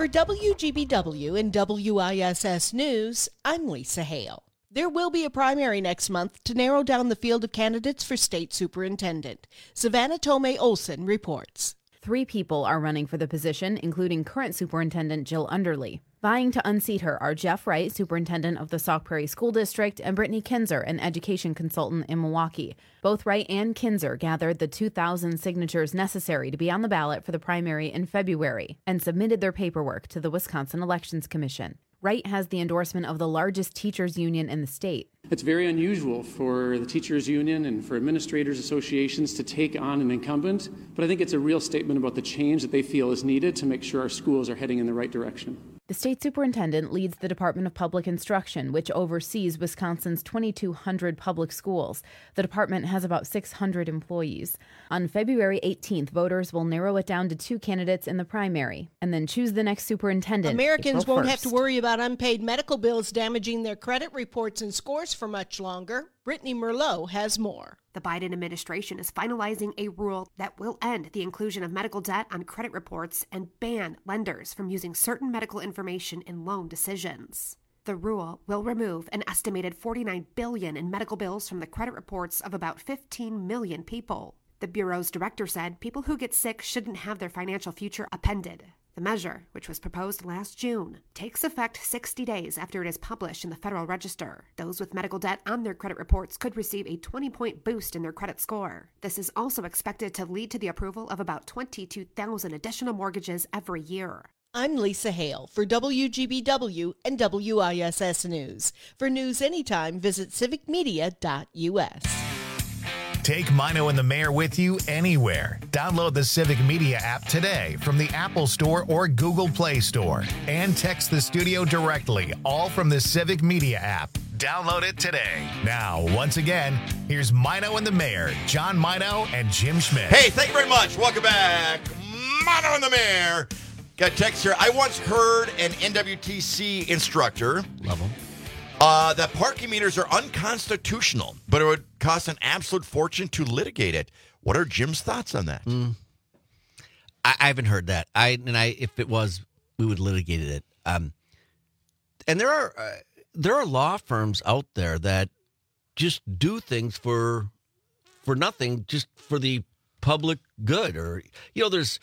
For W G B W and W I S S News, I'm Lisa Hale. There will be a primary next month to narrow down the field of candidates for state superintendent. Savannah Tomei Olson reports. Three people are running for the position, including current superintendent Jill Underly. Vying to unseat her are Jeff Wright, superintendent of the Sauk Prairie School District, and Brittany Kinzer, an education consultant in Milwaukee. Both Wright and Kinzer gathered the two thousand signatures necessary to be on the ballot for the primary in February and submitted their paperwork to the Wisconsin Elections Commission. Wright has the endorsement of the largest teachers union in the state. It's very unusual for the teachers union and for administrators associations to take on an incumbent, but I think it's a real statement about the change that they feel is needed to make sure our schools are heading in the right direction. The state superintendent leads the Department of Public Instruction, which oversees Wisconsin's twenty-two hundred public schools. The department has about six hundred employees. On February eighteenth, voters will narrow it down to two candidates in the primary and then choose the next superintendent. Americans April won't first. have to worry about unpaid medical bills damaging their credit reports and scores for much longer. Brittany Merlot has more. The Biden administration is finalizing a rule that will end the inclusion of medical debt on credit reports and ban lenders from using certain medical information in loan decisions. The rule will remove an estimated forty-nine billion dollars in medical bills from the credit reports of about fifteen million people. The Bureau's director said people who get sick shouldn't have their financial future appended. The measure, which was proposed last June, takes effect sixty days after it is published in the Federal Register. Those with medical debt on their credit reports could receive a twenty-point boost in their credit score. This is also expected to lead to the approval of about twenty-two thousand additional mortgages every year. I'm Lisa Hale for W G B W and W I S S News. For news anytime, visit civic media dot U S. Take Mino and the Mayor with you anywhere. Download the Civic Media app today from the Apple Store or Google Play Store. And text the studio directly, all from the Civic Media app. Download it today. Now, once again, here's Mino and the Mayor, John Mino and Jim Schmidt. Hey, thank you very much. Welcome back. Mino and the Mayor. Got a text here. I once heard an N W T C instructor. Love them. Uh, that parking meters are unconstitutional, but it would cost an absolute fortune to litigate it. What are Jim's thoughts on that? Mm. I, I haven't heard that. I and I, if it was, we would litigate it. Um, and there are uh, there are law firms out there that just do things for for nothing, just for the public good. Or you know, there's.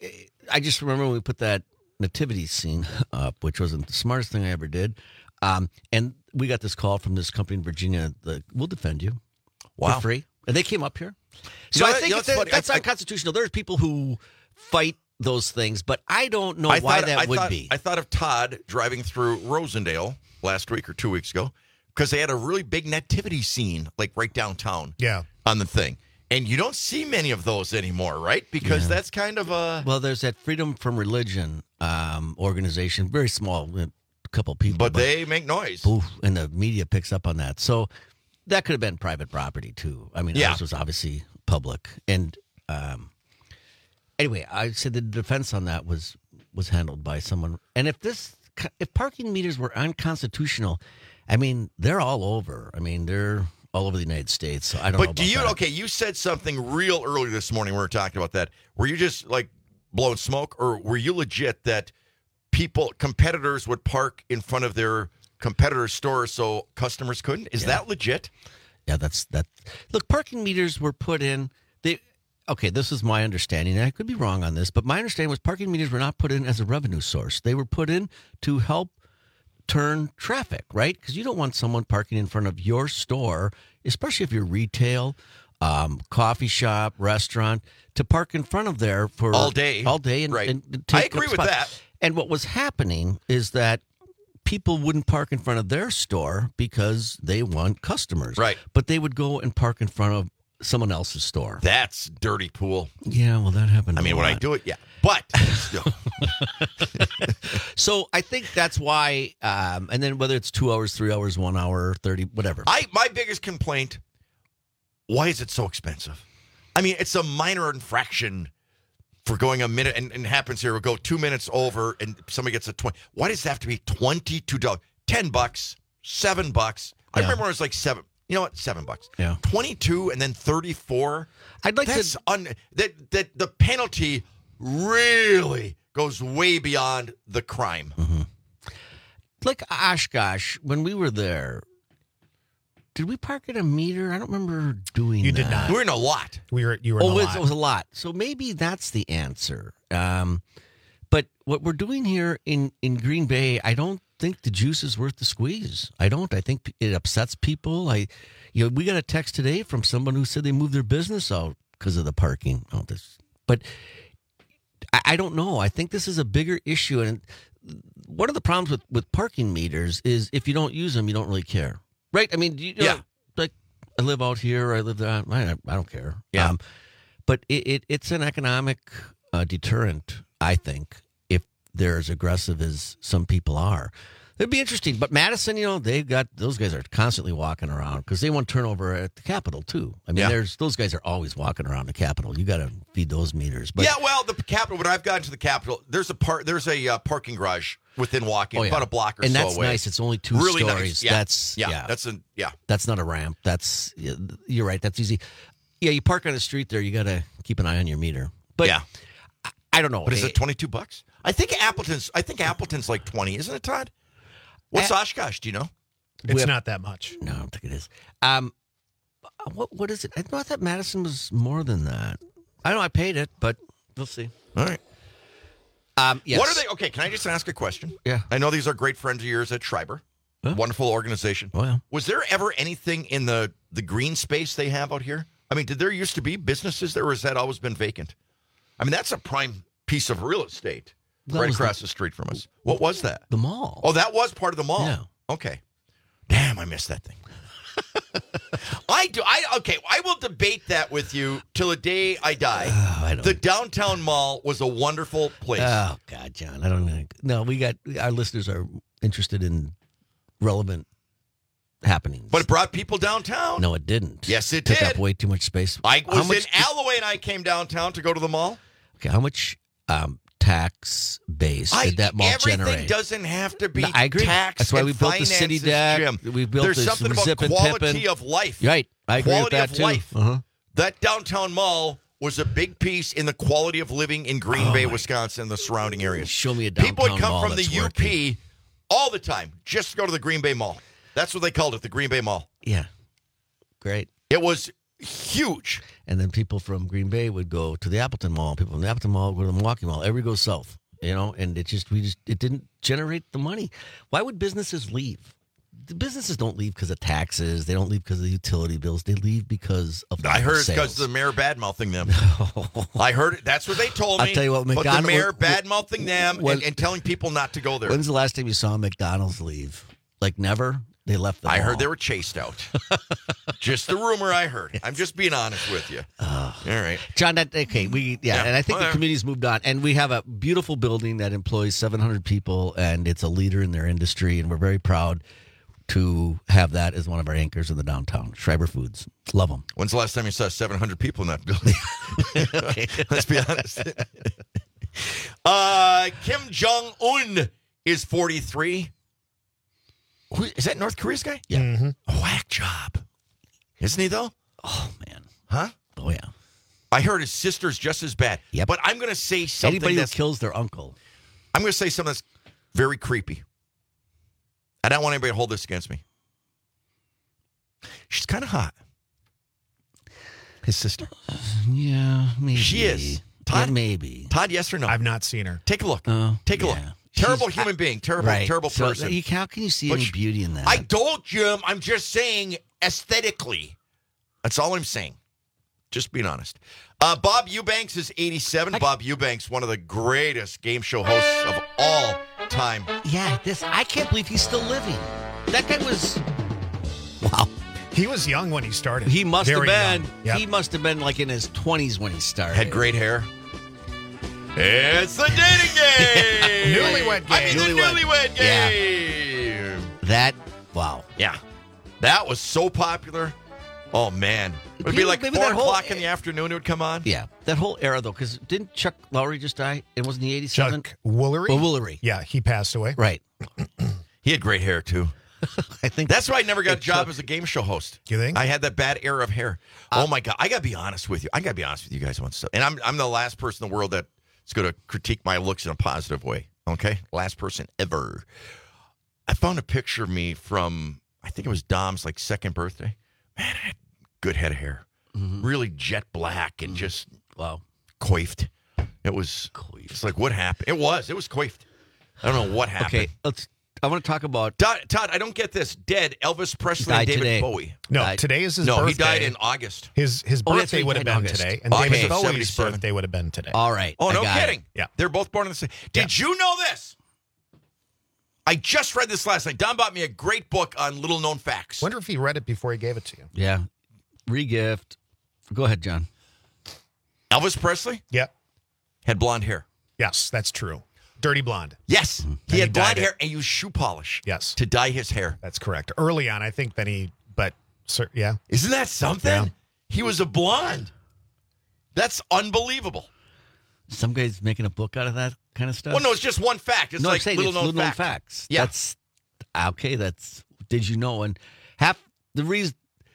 I just remember when we put that nativity scene up, which wasn't the smartest thing I ever did. Um, and we got this call from this company in Virginia. The, we'll defend you wow. for free. And they came up here. You So know, I think you know, it's, it's funny. that's I- I- unconstitutional. There's people who fight those things, but I don't know I why thought, that I would thought, be. I thought of Todd driving through Rosendale last week or two weeks ago because they had a really big nativity scene, like right downtown. Yeah. On the thing. And you don't see many of those anymore, right? Because Yeah. that's kind of a... Well, there's that Freedom from Religion um, organization, very small, a couple people. But they make noise. Oof, and the media picks up on that. So that could have been private property, too. I mean, Yeah. ours was obviously public. And um, anyway, I said the defense on that was was handled by someone. And if this, if parking meters were unconstitutional, I mean, they're all over. I mean, they're all over the United States. So I don't know But about do you, that. okay, you said something real early this morning when we were talking about that. Were you just like blowing smoke or were you legit that people, competitors would park in front of their competitor's store so customers couldn't? Is Yeah. that legit? Yeah, that's that. Look, parking meters were put in. They okay. This is my understanding. And I could be wrong on this, but my understanding was parking meters were not put in as a revenue source. They were put in to help turn traffic, right? Because you don't want someone parking in front of your store, especially if you're retail, um, coffee shop, restaurant, to park in front of there for All day. all day, and, Right. and I take agree up with spots. that. And what was happening is that people wouldn't park in front of their store because they want customers. Right. But they would go and park in front of someone else's store. That's dirty pool. Yeah, well, that happened. I a mean, when I lot. do it, yeah. But still. So I think that's why, um, and then whether it's two hours, three hours, one hour, thirty, whatever. I my biggest complaint, why is it so expensive? I mean, it's a minor infraction for going a minute, and, and it happens here. We'll go two minutes over, and somebody gets a twenty. Why does it have to be twenty-two dollars? Ten bucks, seven bucks. I Yeah. remember when it was like seven. You know what? Seven bucks. Yeah. Twenty-two and then thirty-four. I'd like That's to. un, that that the penalty really goes way beyond the crime. Mm-hmm. Like Oshkosh, when we were there, did we park at a meter? I don't remember doing You that. did not. We were in a lot. We were. You were. Oh, in a it was, lot. it was a lot. So maybe that's the answer. Um, but what we're doing here in, in Green Bay, I don't think the juice is worth the squeeze. I don't. I think it upsets people. I, you know, we got a text today from someone who said they moved their business out because of the parking. Oh, this, but I, I don't know. I think this is a bigger issue. And one of the problems with, with parking meters is if you don't use them, you don't really care. Right? I mean, you know, Yeah. like I live out here, or I live there. I, I don't care. Yeah. Um, but it, it it's an economic uh, deterrent, I think, if they're as aggressive as some people are. It'd be interesting. But Madison, you know, they've got those guys are constantly walking around because they want turnover at the Capitol too. I mean, Yeah. there's those guys are always walking around the Capitol. You got to feed those meters. But yeah, well, the Capitol. When I've gotten to the Capitol, there's a part. There's a uh, parking garage within walking, Oh, yeah. about a block or and so that's away. nice. It's only two really stories. Nice. Yeah. That's yeah. yeah. That's a yeah. That's not a ramp. That's you're right. That's easy. Yeah, you park on the street there. You got to keep an eye on your meter. But yeah, I, I don't know. But is Eh, it twenty-two bucks? I think Appleton's. I think Appleton's like twenty, isn't it, Todd? What's Oshkosh? Do you know? It's we have- not that much. No, I don't think it is. Um, what what is it? I thought that Madison was more than that. I know I paid it, but we'll see. All right. Um, yes. What are they? Okay, can I just ask a question? Yeah. I know these are great friends of yours at Schreiber. Huh? Wonderful organization. Oh, yeah. Was there ever anything in the, the green space they have out here? I mean, did there used to be businesses there, or has that always been vacant? I mean, that's a prime piece of real estate That right was across the- the, street from us. What was that? The mall. Oh, that was part of the mall. Yeah. Okay. Damn, I missed that thing. I do. I okay. I will debate that with you till the day I die. Oh, I don't. The downtown mall was a wonderful place. Oh God, John, I don't know. No, we got our listeners are interested in relevant happenings. But it brought people downtown. No, it didn't. Yes, it took did. up way too much space. I How was much in Alloway and I came downtown to go to the mall. Okay, how much um, tax base I, did that mall everything generate? doesn't have to be No, I agree. tax. That's why and we built the city finances, deck. Jim. We built There's this something about Zip and quality Pippin. of life. Right, I agree quality with that of too. life. Uh-huh. That downtown mall was a big piece in the quality of living in Green Oh, Bay, my- Wisconsin, and the surrounding areas. Show me a downtown People would come mall from the that's U P working. all the time just to go to the Green Bay Mall. That's what they called it, the Green Bay Mall. Yeah, great. It was huge. And then people from Green Bay would go to the Appleton Mall. People from the Appleton Mall would go to the Milwaukee Mall. Everybody goes south, you know. And it just we just it didn't generate the money. Why would businesses leave? The businesses don't leave because of taxes. They don't leave because of the utility bills. They leave because of I heard it's sales. because the mayor bad-mouthing them. I heard it. That's what they told me. I'll tell you what, But the McDonald- mayor bad-mouthing them when- and, and telling people not to go there. When's the last time you saw McDonald's leave? Like never. They left the I mall. heard they were chased out. Just the rumor I heard. I'm just being honest with you. All right. John, that, okay, we yeah, Yeah, and I think the whatever. community's moved on, and we have a beautiful building that employs seven hundred people, and it's a leader in their industry, and we're very proud to have that as one of our anchors in the downtown. Schreiber Foods, love them. When's the last time you saw seven hundred people in that building? Okay. Let's be honest. uh, Kim Jong Un is forty-three. Who, is that North Korea's guy? Yeah. Mm-hmm. A whack job. Isn't he, though? Oh, man. Huh? Oh, yeah. I heard his sister's just as bad. Yep. But I'm going to say something Anybody who that's... kills their uncle. I'm going to say something that's very creepy. I don't want anybody to hold this against me. She's kind of hot. His sister. Yeah, maybe. She is. Todd, Yeah, maybe. Todd, yes or no? I've not seen her. Take a look. Oh, Take a yeah. look. Terrible She's- human being. Terrible, Right. terrible So, person. you- how can you see But any she- beauty in that? I don't, Jim. I'm just saying aesthetically. That's all I'm saying. Just being honest. Uh, Bob Eubanks is eighty-seven. Bob Eubanks, one of the greatest game show hosts of all time. Yeah, this I can't believe he's still living. That guy was wow. He was young when he started. He must Very have been. young. Yep. He must have been like in his twenties when he started. Had great hair. It's the dating game. Newlywed game. I mean, the Newlywed. newlywed game. That wow. Yeah. That was so popular. Oh, man. It would be Maybe- like maybe four that whole- o'clock in the afternoon it would come on. Yeah, that whole era though, because didn't Chuck Lowry just die? And wasn't he eighty-seven? Chuck Woolery? Well, Woolery. Yeah, he passed away. Right. He had great hair, too. I think That's why I never got a It's job Chuck- as a game show host. You think? I had that bad era of hair. oh, my God. I got to be honest with you. I got to be honest with you guys once. And I'm, I'm the last person in the world that Let's go to critique my looks in a positive way. Okay? Last person ever. I found a picture of me from, I think it was Dom's like second birthday. Man, I had good head of hair. Mm-hmm. Really jet black and mm-hmm. just, wow, coiffed. It was, coiffed. It's like, what happened? It was. It was coiffed. I don't know what happened. Okay, let's, I want to talk about... Todd, Todd, I don't get this. Dead Elvis Presley and David today. Bowie. No, died. today is his no, birthday. No, he died in August. His his oh, birthday would have been August. today, and okay. David Bowie's seventy-seven. birthday would have been today. All right. Oh, I no kidding. It. Yeah. They're both born on the same... Did yeah. you know this? I just read this last night. Don bought me a great book on little-known facts. Wonder if he read it before he gave it to you. Yeah. Regift. Go ahead, John. Elvis Presley? Yep. Had blonde hair. Yes, that's true. Dirty blonde. Yes. Mm-hmm. He and had he blonde hair it. and used shoe polish. Yes. To dye his hair. That's correct. Early on, I think then he, but yeah. Isn't that something? Yeah. He was a blonde. That's unbelievable. Some guy's making a book out of that kind of stuff. Well, no, it's just one fact. It's no, like little, it's known, little fact. known facts. Yeah. That's okay. That's did you know? And half the reason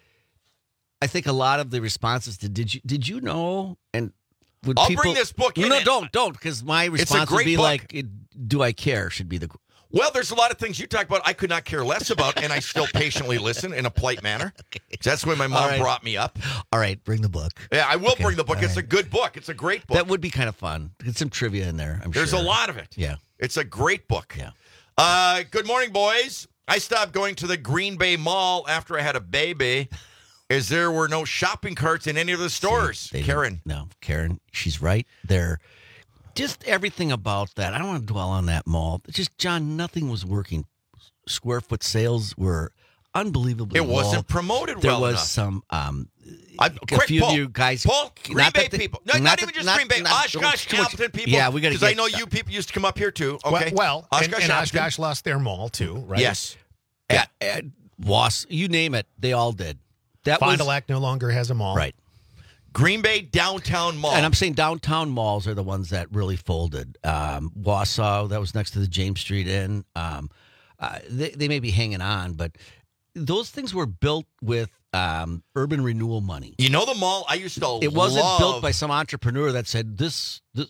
I think a lot of the responses to did you did you know and would I'll people, bring this book in. No, no don't don't because my response would be book. like, "Do I care?" Should be the. Well, there's a lot of things you talk about I could not care less about, and I still patiently listen in a polite manner. Okay. That's the way my mom right. brought me up. All right, bring the book. Yeah, I will okay. bring the book. All it's right. a good book. It's a great book. That would be kind of fun. Get some trivia in there, I'm There's sure. There's a lot of it. Yeah. It's a great book. Yeah. Uh, good morning, boys. I stopped going to the Green Bay Mall after I had a baby, as there were no shopping carts in any of the stores. See, Karen. No, Karen, she's right. There, just everything about that. I don't want to dwell on that mall. Just, John, nothing was working. Square foot sales were unbelievably It wasn't low. promoted there well was enough. some, um, I, a quick few pull. of you guys. Pull. Green not Bay that people. the, No, not, not even that, just not, Green Bay. Not, Oshkosh, too much, Appleton people. Yeah, we got to Because get I know you people used to come up here, too. Okay. Well, well and, and Appleton. Oshkosh lost their mall, too, right? Yes. Yeah. Uh, Was, you name it, they all did. That Fond du was, Lac no longer has a mall. Right. Green Bay Downtown Mall. And I'm saying downtown malls are the ones that really folded. Um, Wausau, that was next to the James Street Inn. Um, uh, they, they may be hanging on, but those things were built with um, urban renewal money. You know the mall I used to It wasn't love. built by some entrepreneur that said this. this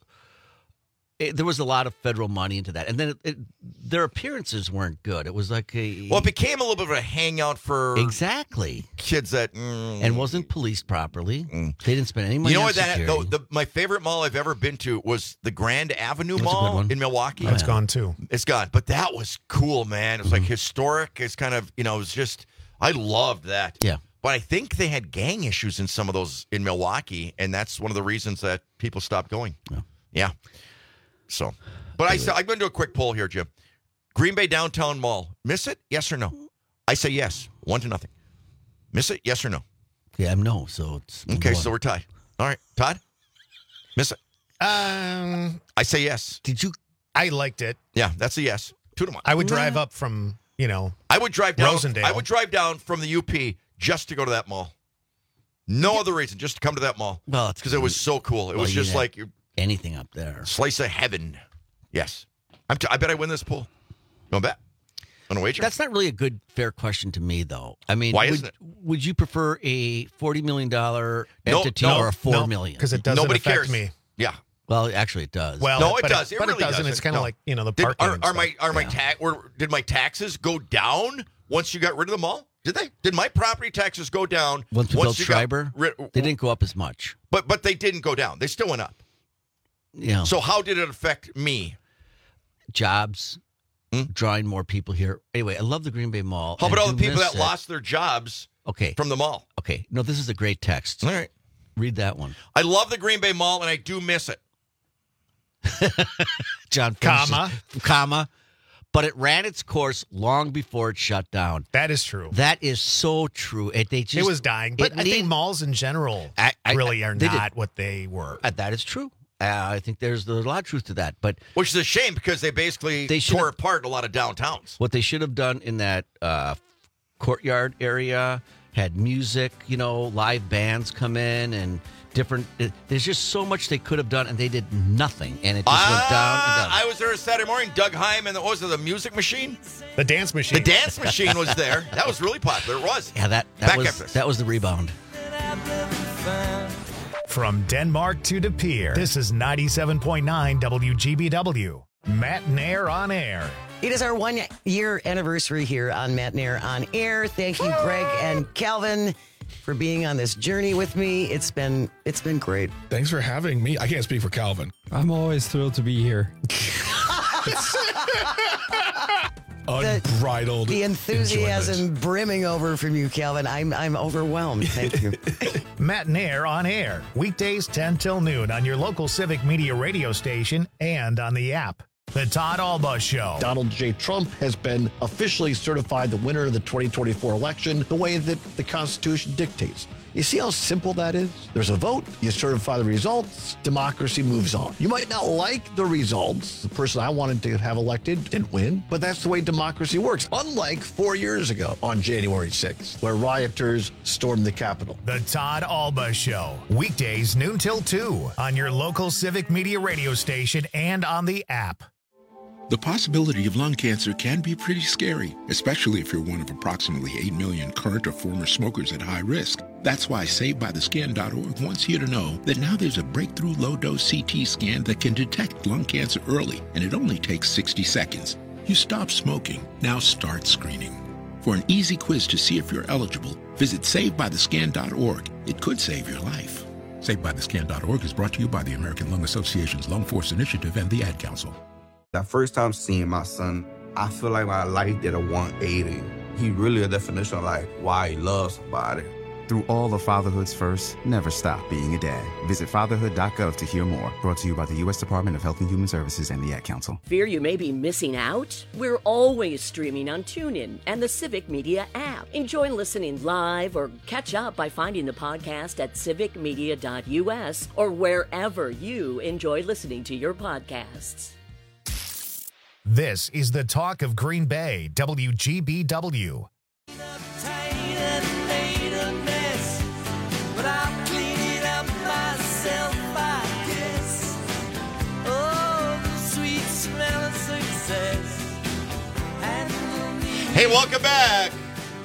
it, there was a lot of federal money into that. And then it, it, their appearances weren't good. It was like a... Well, it became a little bit of a hangout for... Exactly. Kids that... Mm, and wasn't policed properly. Mm. They didn't spend any money You know on what? That security. the, the, my favorite mall I've ever been to was the Grand Avenue That's a good Mall one. in Milwaukee. That's gone, too. It's gone. But that was cool, man. It was Mm-hmm. like historic. It's kind of, you know, it was just... I loved that. Yeah. But I think they had gang issues in some of those in Milwaukee, and that's one of the reasons that people stopped going. Yeah. Yeah. So... But I say, I'm going to do a quick poll here, Jim. Green Bay Downtown Mall. Miss it? Yes or no? I say yes. One to nothing. Miss it? Yes or no? Yeah, I'm no. So it's okay. So we're tied. All right, Todd. Miss it? Um, I say yes. Did you? I liked it. Yeah, that's a yes. Two to one. I would drive up from you know. I would drive down. Rosendale. I would drive down from the U P just to go to that mall. No other reason, just to come to that mall. Well, it's because it was so cool. It well, was just like anything up there. Slice of heaven. Yes. I'm t- I bet I win this pool. You want to bet? Want to wager? That's not really a good, fair question to me, though. I mean, why would, isn't it? Would you prefer a forty million dollars No, entity no, or a four no, million? Because it doesn't Nobody affect cares. me. Yeah. Well, actually, it does. Well, no, it but does. It, It but really it doesn't. doesn't. It's kind of No. like you know the Did, parking. are, and are stuff. my are my Yeah. ta- were, did my taxes go down once you got rid of the mall? Did they? Did my property taxes go down once we built you got Schreiber? rid- They didn't go up as much. But but they didn't go down. They still went up. Yeah. So how did it affect me? Jobs, Hmm? drawing more people here. Anyway, I love the Green Bay Mall. How I about all do the people miss that it. lost their jobs Okay. from the mall? Okay. No, this is a great text. All right. Read that one. I love the Green Bay Mall, and I do miss it. John, Comma. finishes- comma. But it ran its course long before it shut down. That is true. That is so true. It, they just, it was dying, but it I need- think malls in general I- I- really are they did- not what they were. Uh, that is true. Uh, I think there's, there's a lot of truth to that. But Which is a shame because they basically They tore should've- apart a lot of downtowns. what they should have done in that uh, courtyard area had music, you know, live bands come in and different. It, there's just so much they could have done, and they did nothing, and it just went down and Ah, down. I was there Saturday morning. Doug Heim and the, what was it, the music machine? The dance machine. The dance machine was there. That was really popular. It was. yeah, that that Back was after this. that was the rebound. From Denmark to De Pere, this is ninety-seven point nine W G B W. Matt and Air on Air. It is our one-year anniversary here on Matt and Air on Air. Thank you, Greg and Calvin, for being on this journey with me. It's been it's been great. Thanks for having me. I can't speak for Calvin. I'm always thrilled to be here. Unbridled. The enthusiasm enjoyment. brimming over from you, Calvin. I'm I'm overwhelmed. Thank you. Matt and Air on Air. Weekdays ten till noon on your local Civic Media radio station and on the app. The Todd Alba Show. Donald J. Trump has been officially certified the winner of the twenty twenty-four election the way that the Constitution dictates. You see how simple that is? There's a vote, you certify the results, democracy moves on. You might not like the results. The person I wanted to have elected didn't win, but that's the way democracy works. Unlike four years ago on January sixth, where rioters stormed the Capitol. The Todd Alba Show. Weekdays noon till two on your local Civic Media radio station and on the app. The possibility of lung cancer can be pretty scary, especially if you're one of approximately eight million current or former smokers at high risk. That's why Saved By The Scan dot org wants you to know that now there's a breakthrough low-dose C T scan that can detect lung cancer early, and it only takes sixty seconds. You stop smoking, now start screening. For an easy quiz to see if you're eligible, visit Saved By The Scan dot org. It could save your life. Saved By The Scan dot org is brought to you by the American Lung Association's Lung Force Initiative and the Ad Council. That first time seeing my son, I feel like my life did a one eighty. He really a definition of like why he loves somebody. Through all of fatherhood's first, never stop being a dad. Visit fatherhood dot gov to hear more. Brought to you by the U S Department of Health and Human Services and the Ad Council. Fear you may be missing out? We're always streaming on TuneIn and the Civic Media app. Enjoy listening live or catch up by finding the podcast at civic media dot U S or wherever you enjoy listening to your podcasts. This is the talk of Green Bay, W G B W. Hey, welcome back.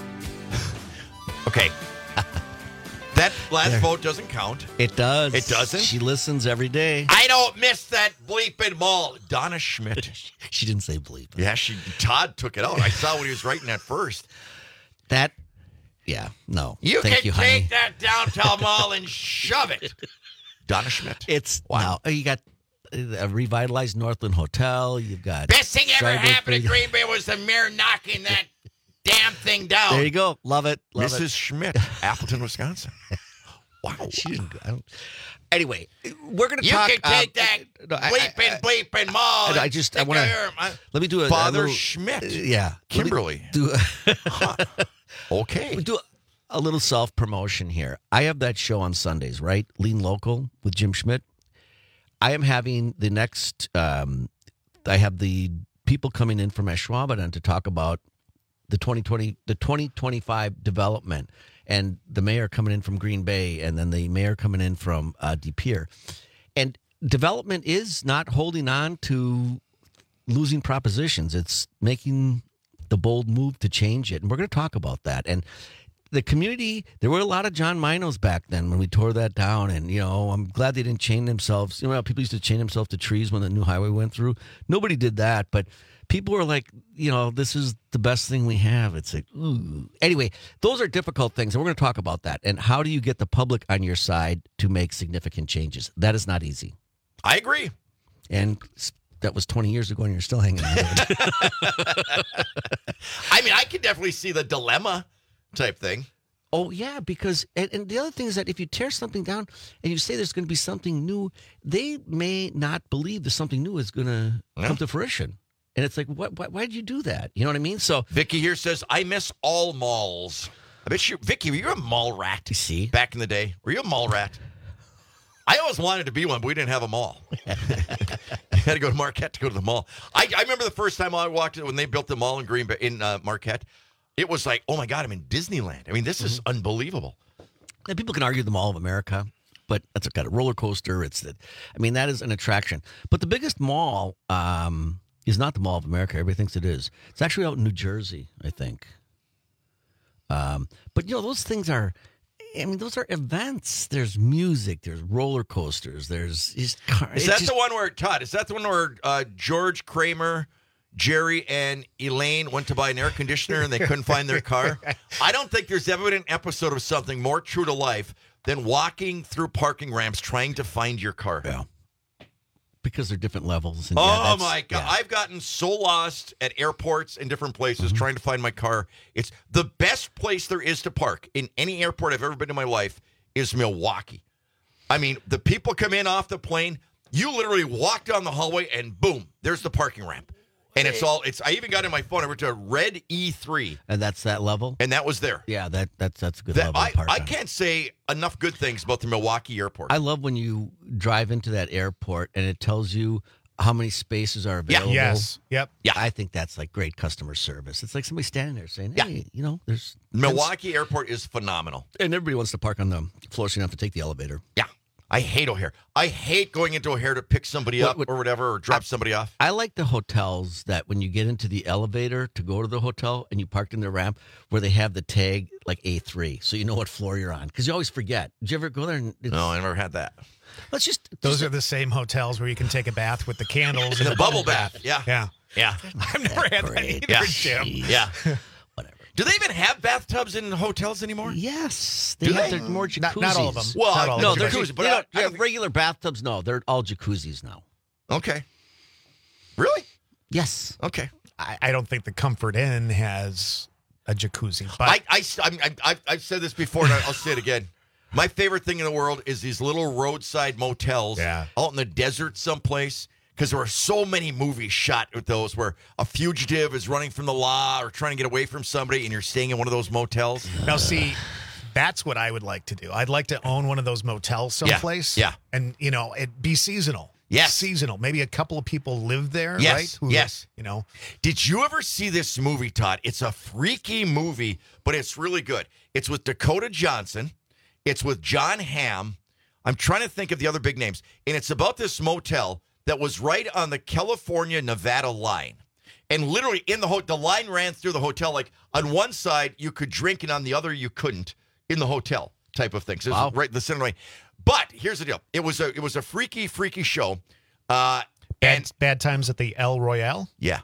Okay. That last There. vote doesn't count. It does. It doesn't? She listens every day. I don't miss that bleeping mall. Donna Schmidt. She didn't say bleep. Yeah, she. Todd took it out. I saw what he was writing at first. That, yeah, no. You Thank can you, take honey. that downtown mall and shove it. Donna Schmidt. It's, wow. No, you got a revitalized Northland Hotel. You've got. Best thing ever Strawberry happened in Field. Green Bay was the mayor knocking that damn thing down. There you go. Love it. Love Missus it. Schmidt, Appleton, Wisconsin. Wow. She didn't. I don't, anyway, we're going to You talk. can take um, that no, I- bleeping, I- bleeping mall. I, I and just. I take want care to. of- Let me do a. Father a little, Schmidt. uh, yeah. Kimberly. Let me do. Huh. Okay. We do a, a little self promotion here. I have that show on Sundays, right? Lean Local with Jim Schmidt. I am having the next. Um, I have the people coming in from Ashwaubenon to talk about the twenty twenty, the twenty twenty-five development, and the mayor coming in from Green Bay, and then the mayor coming in from uh, De Pere. And development is not holding on to losing propositions. It's making the bold move to change it. And we're going to talk about that. And the community, there were a lot of John Minos back then when we tore that down. And, you know, I'm glad they didn't chain themselves. You know how people used to chain themselves to trees when the new highway went through? Nobody did that. But people were like, you know, this is the best thing we have. It's like, ooh. Anyway, those are difficult things. And we're going to talk about that. And how do you get the public on your side to make significant changes? That is not easy. I agree. And that was twenty years ago, and you're still hanging on. I mean, I can definitely see the dilemma type thing. Oh, yeah, because, and, and the other thing is that if you tear something down and you say there's going to be something new, they may not believe that something new is going to Yeah. come to fruition. And it's like, what, why, why did you do that? You know what I mean? So, Vicky here says, I miss all malls. I bet you, Vicky, were you a mall rat? You see? Back in the day. Were you a mall rat? I always wanted to be one, but we didn't have a mall. I had to go to Marquette to go to the mall. I, I remember the first time I walked in when they built the mall in Green Bay, in uh, Marquette. It was like, oh my God, I'm in Disneyland. I mean, this is unbelievable. and people can argue the Mall of America, but that's got a roller coaster. It's that, I mean, that is an attraction. But the biggest mall um, is not the Mall of America. Everybody thinks it is. It's actually out in New Jersey, I think. Um, but, you know, those things are, I mean, those are events. There's music. There's roller coasters. There's just car. Is that just, the one where, Todd, is that the one where uh, George Kramer, Jerry, and Elaine went to buy an air conditioner and they couldn't find their car? I don't think there's ever been an episode of something more true to life than walking through parking ramps trying to find your car. Yeah. Because they're different levels. And oh, yeah, my God. Yeah. I've gotten so lost at airports and different places mm-hmm. trying to find my car. It's the best place there is to park in any airport I've ever been in my life is Milwaukee. I mean, the people come in off the plane. You literally walk down the hallway and boom, there's the parking ramp. And it's all, it's. I even got in my phone, I went to Red E three. And that's that level? And that was there. Yeah, that that's that's a good that, level I, of park I can't say enough good things about the Milwaukee airport. I love when you drive into that airport and it tells you how many spaces are available. Yeah. Yes. Yep. Yeah, I think that's like great customer service. It's like somebody standing there saying, hey, yeah. you know, there's... Milwaukee Airport is phenomenal. And everybody wants to park on the floor so you don't have to take the elevator. Yeah. I hate O'Hare. I hate going into O'Hare to pick somebody what, up what, or whatever, or drop I, somebody off. I like the hotels that when you get into the elevator to go to the hotel and you parked in the ramp where they have the tag like A three, so you know what floor you're on. Because you always forget. Did you ever go there? And no, I never had that. Let's just. Those just, are the same hotels where you can take a bath with the candles and the bubble bath. bath. Yeah. Yeah. Yeah. I've never had that either, yeah. Jim. Yeah. Do they even have bathtubs in hotels anymore? Yes. They Do have they? their more jacuzzis. Not, not all of them. Well, not all no, of they're them. jacuzzis. But they don't, they have regular bathtubs. No, they're all jacuzzis now. Okay. Really? Yes. Okay. I, I don't think the Comfort Inn has a jacuzzi. But I, I, I, I, I've said this before, and I'll say it again. My favorite thing in the world is these little roadside motels yeah. out in the desert someplace. Because there are so many movies shot with those where a fugitive is running from the law or trying to get away from somebody and you're staying in one of those motels. Now, see, that's what I would like to do. I'd like to own one of those motels someplace. Yeah. yeah. And, you know, it be seasonal. Yes. Seasonal. Maybe a couple of people live there, yes. right? Who, yes. You know. Did you ever see this movie, Todd? It's a freaky movie, but it's really good. It's with Dakota Johnson. It's with John Hamm. I'm trying to think of the other big names. And it's about this motel that was right on the California-Nevada line. And literally in the ho- the line ran through the hotel. Like on one side, you could drink, and on the other, you couldn't in the hotel type of thing. So wow. it was right in the center line. But here's the deal. It was a it was a freaky, freaky show. Uh, bad, and bad times at the El Royale? Yeah.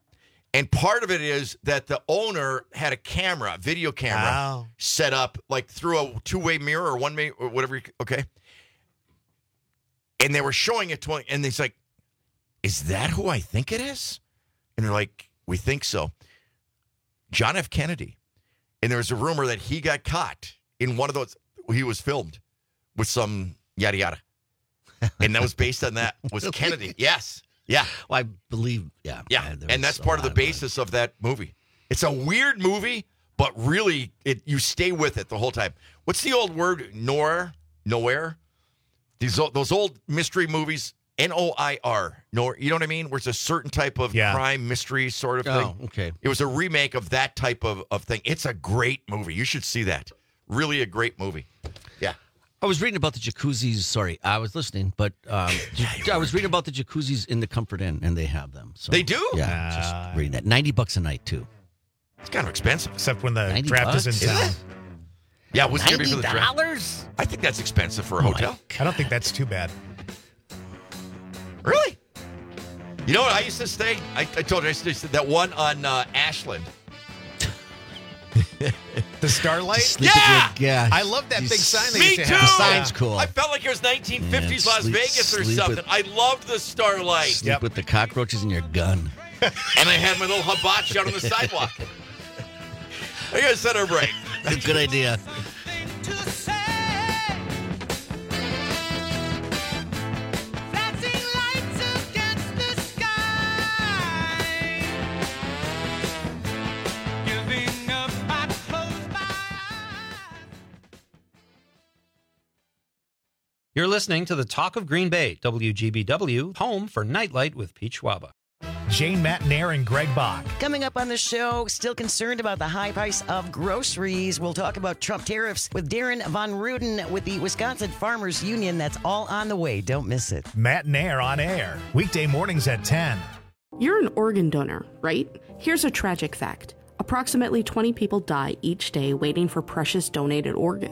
And part of it is that the owner had a camera, video camera, oh. set up like through a two-way mirror or one-way or whatever. Okay. And they were showing it to him, and he's like, is that who I think it is? And they're like, we think so. John F. Kennedy. And there was a rumor that he got caught in one of those. He was filmed with some yada yada. And that was based on that, was Kennedy. Yes. Yeah. Well, I believe, yeah. Yeah. Man, and that's part of the basis of that movie. It's a weird movie, but really, it you stay with it the whole time. What's the old word? Noir? Nowhere? These those old mystery movies, N O I R, nor you know what I mean? Where it's a certain type of yeah. crime mystery sort of thing. Oh, okay. It was a remake of that type of, of thing. It's a great movie. You should see that. Really a great movie. Yeah. I was reading about the jacuzzis. Sorry, I was listening, but um, I was reading about the jacuzzis in the Comfort Inn, and they have them. So they do? Yeah, uh, just reading that. ninety bucks a night, too. It's kind of expensive. Except when the draft bucks? is in town. Is yeah, what's going to be for the draft? ninety dollars? I think that's expensive for a oh hotel. I don't think that's too bad. Really? You know what I used to stay? I, I told you I used to stay that one on uh, Ashland. The Starlight? Yeah! Your, yeah! I love that big sign they Me used to too! have. The sign's cool. I felt like it was nineteen fifties yeah, sleep, Las Vegas or sleep something. With, I loved the Starlight. Sleep yep. with the cockroaches in your gun. And I had my little hibachi out on the sidewalk. I gotta set her break. That's a good idea. You're listening to the Talk of Green Bay, W G B W, home for Nightlight with Pete Schwaba. Jane Matnair and Greg Bach. Coming up on the show, still concerned about the high price of groceries. We'll talk about Trump tariffs with Darren Von Ruden with the Wisconsin Farmers Union. That's all on the way. Don't miss it. Matnair on air, weekday mornings at ten. You're an organ donor, right? Here's a tragic fact. Approximately twenty people die each day waiting for precious donated organs.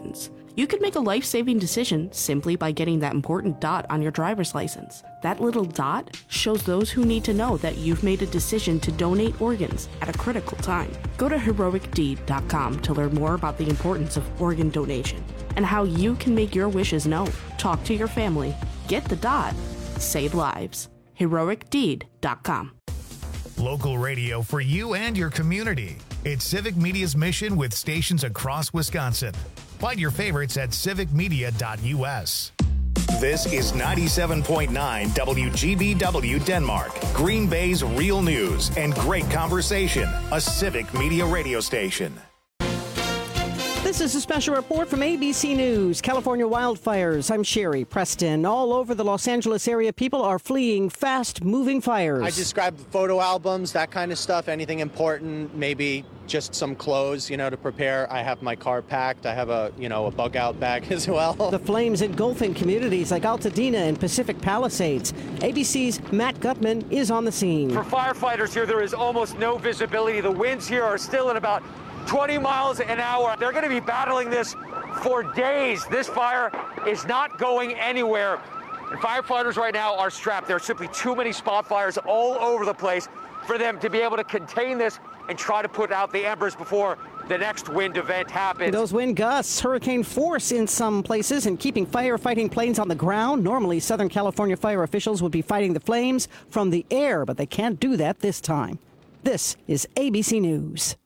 You could make a life-saving decision simply by getting that important dot on your driver's license. That little dot shows those who need to know that you've made a decision to donate organs at a critical time. Go to heroic deed dot com to learn more about the importance of organ donation and how you can make your wishes known. Talk to your family. Get the dot. Save lives. heroic deed dot com. Local radio for you and your community. It's Civic Media's mission with stations across Wisconsin. Find your favorites at civic media dot u s. This is ninety-seven point nine W G B W Denmark, Green Bay's real news and great conversation, a Civic Media radio station. This is a special report from A B C News. California wildfires. I'm Sherry Preston. All over the Los Angeles area, people are fleeing fast-moving fires. I described photo albums, that kind of stuff, anything important, maybe just some clothes, you know, to prepare. I have my car packed. I have a, you know, a bug-out bag as well. The flames engulfing communities like Altadena and Pacific Palisades. A B C's Matt Gutman is on the scene. For firefighters here, there is almost no visibility. The winds here are still at about twenty miles an hour. They're going to be battling this for days. This fire is not going anywhere. And firefighters right now are strapped. There are simply too many spot fires all over the place for them to be able to contain this and try to put out the embers before the next wind event happens. Those wind gusts, hurricane force in some places, and keeping firefighting planes on the ground. Normally, Southern California fire officials would be fighting the flames from the air, but they can't do that this time. This is A B C News.